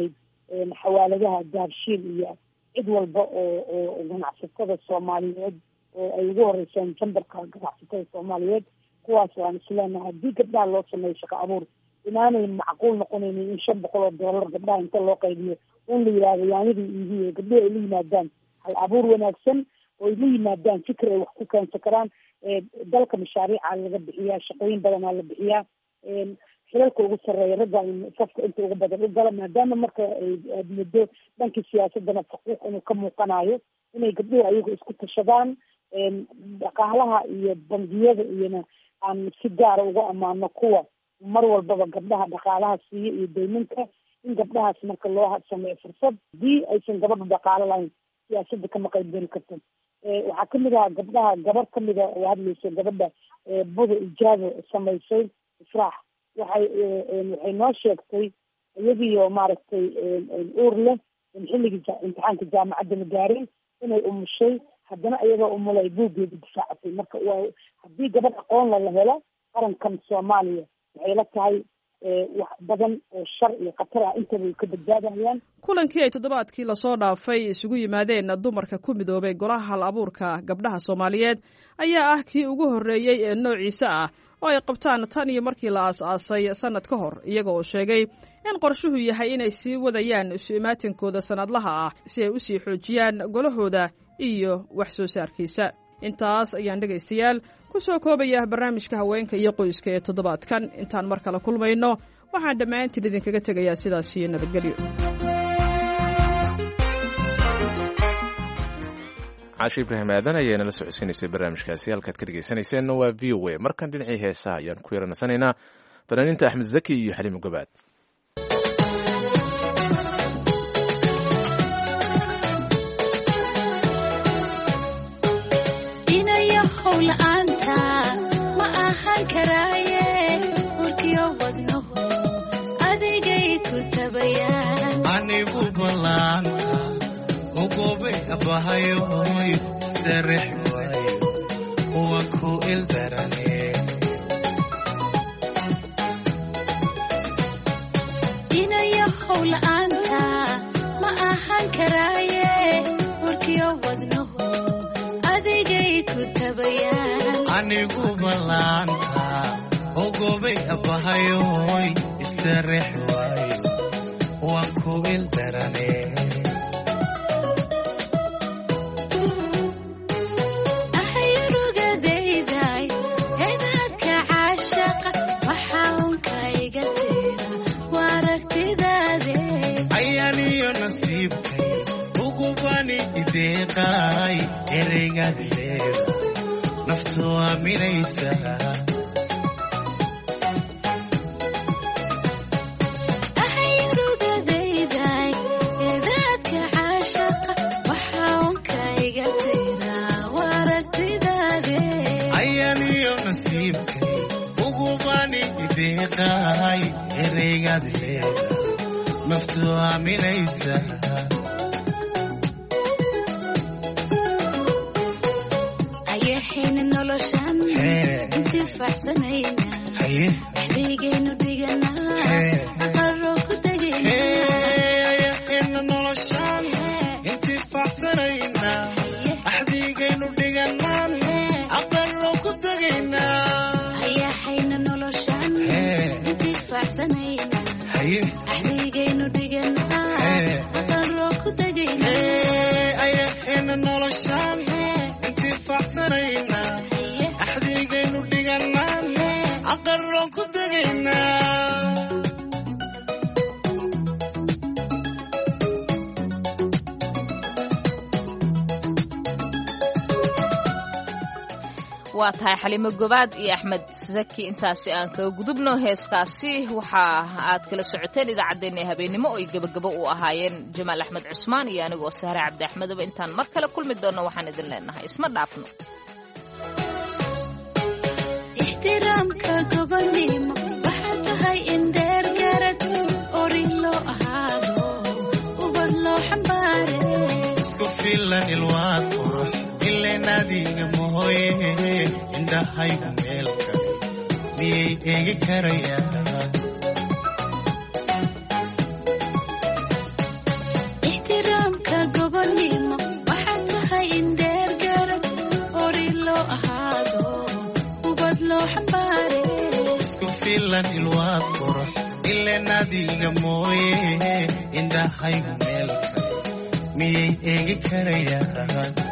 xawaaladaha dahabshiil iyo cid walba oo oo ganacsatada soomaaliyeed oo ay ugu horeysaan jambarka ganacsatada soomaaliyeed kuwaas waan isleenahay haddii gabdhaha loo sameeyo shaqo abuur inaanay macquul noqonaynin in shan boqol oo doolar gabdhaha inta loo qaybiyo in la yihahdo yaanidii iibiye gabdhihi ay la yimaadaan hal abuur wanaagsan oo ay la yimaadaan fikir ay wax ku keensan karaan dalka mashaariica laga bixiyaa shaqooyin badanaa la bixiyaa xilalka ugu sarreeya ragga safka inta ugu badan u gala maadaama marka aad muddo dhankii siyaasadana faquuq inuu ka muuqanayo inay gabdhuhu ayagu isku tashadaan dhaqaalaha iyo bangiyada iyona aan si gaara uga ammaano kuwa mar walbaba gabdhaha dhaqaalaha siiya iyo dayminka in gabdhahaas marka loo sameeyo fursad haddii aysan gabadha dhaqaalo lahayn siyaasadda kama qayb geli karto waxaa kamid ahaa gabdhaha gabar kamida oo hadlayso gabadha buda ijaabo samaysay israax waxay waxay noo sheegtay iyadiioo maaragtay uur leh in xilligii imtixaanka jaamacadda la gaaray inay umushay haddana iyadoo umula ay buuggeeda difaacatay marka waa haddii gabadh aqoon la la helo qarankan soomaaliya waxay la tahay wax badan oo shar iyo khatar ah intaba ay ka badbaadayaan kulankii ay toddobaadkii lasoo dhaafay isugu yimaadeen dumarka ku midoobay golaha hal abuurka gabdhaha soomaaliyeed ayaa ah kii ugu horreeyey ee noociisa ah oo ay qabtaan tan iyo markii la aas-aasay sannad ka hor iyaga oo sheegay in qorshuhu yahay inay sii wadayaan isu imaatinkooda sannadlaha ah si ay u sii xoojiyaan golahooda iyo wax soo saarkiisa intaas ayaan dhegaystayaal ku soo koobaya barnaamijka haweenka iyo qoyska ee toddobaadkan intaan mar kale kulmayno waxaan dhammaantiin idinkaga tegayaa sidaas iyo nabadgelyo caashi ibraahim aadan ayaa nala socodsiinaysay barnaamijkaasi halkaad ka dhegaysanayseena waa v o a markan dhinacii heesaha ayaan ku yaranasanaynaa fanaaniinta axmed zaki iyo xaliimo gabaad anigu balaanta ogobay abahayoy istarex waayo uwa ku ildarane inayo howla'aanta ma ahaan karaaye warkiyo wadnaho adigay ku tabayaan anigu balaanta ogobay abahayoy istarex waayo waan ku ildarane ahayrugadayday eedaadka caashaqa waxaa unka iga tira waa aragtidaade ayaaniyo nasiibkay ugubani ideeqaay ereygaad leeda naftu aaminaysa deeqaay ereygaad leeda naftu aaminaysa ayaxayna noloshan intifaacsanayna axdigaynu dhiganaa aqaro ku tegayna ayaxayna noloshan intifaacsanayna axdigaynu dhiganaan aqaro ku tegaynaa axdigaynu dhiganaa aqaroo ku tegayna ayaxayna noloshaan intifaacsanayna axdigaynu dhiganaan aqaroo ku tegaynaa waa tahay xaliimo gobaad iyo axmed zaki intaasi aan kaga gudubno heeskaasi waxa aad kala socoteen idaacaddeenna habeenimo oy gebagabo u ahaayeen jamaal axmed cusmaan iyo anigoo sahre cabdi axmedaba intaan mar kale kulmi doonno waxaan idin leenahay isma dhaafno ixtiraamka gobonnimo waxaa tahay in dheer garad orin loo ahaado ubad loo xambaare isku filan ilwaad qurux ileen adiga mahoye indhahaygu meel kale miyay eegi karayaan filan ilwaad qurux ileen adiga mooye indhahaygu meel kale miyay eegi karayaan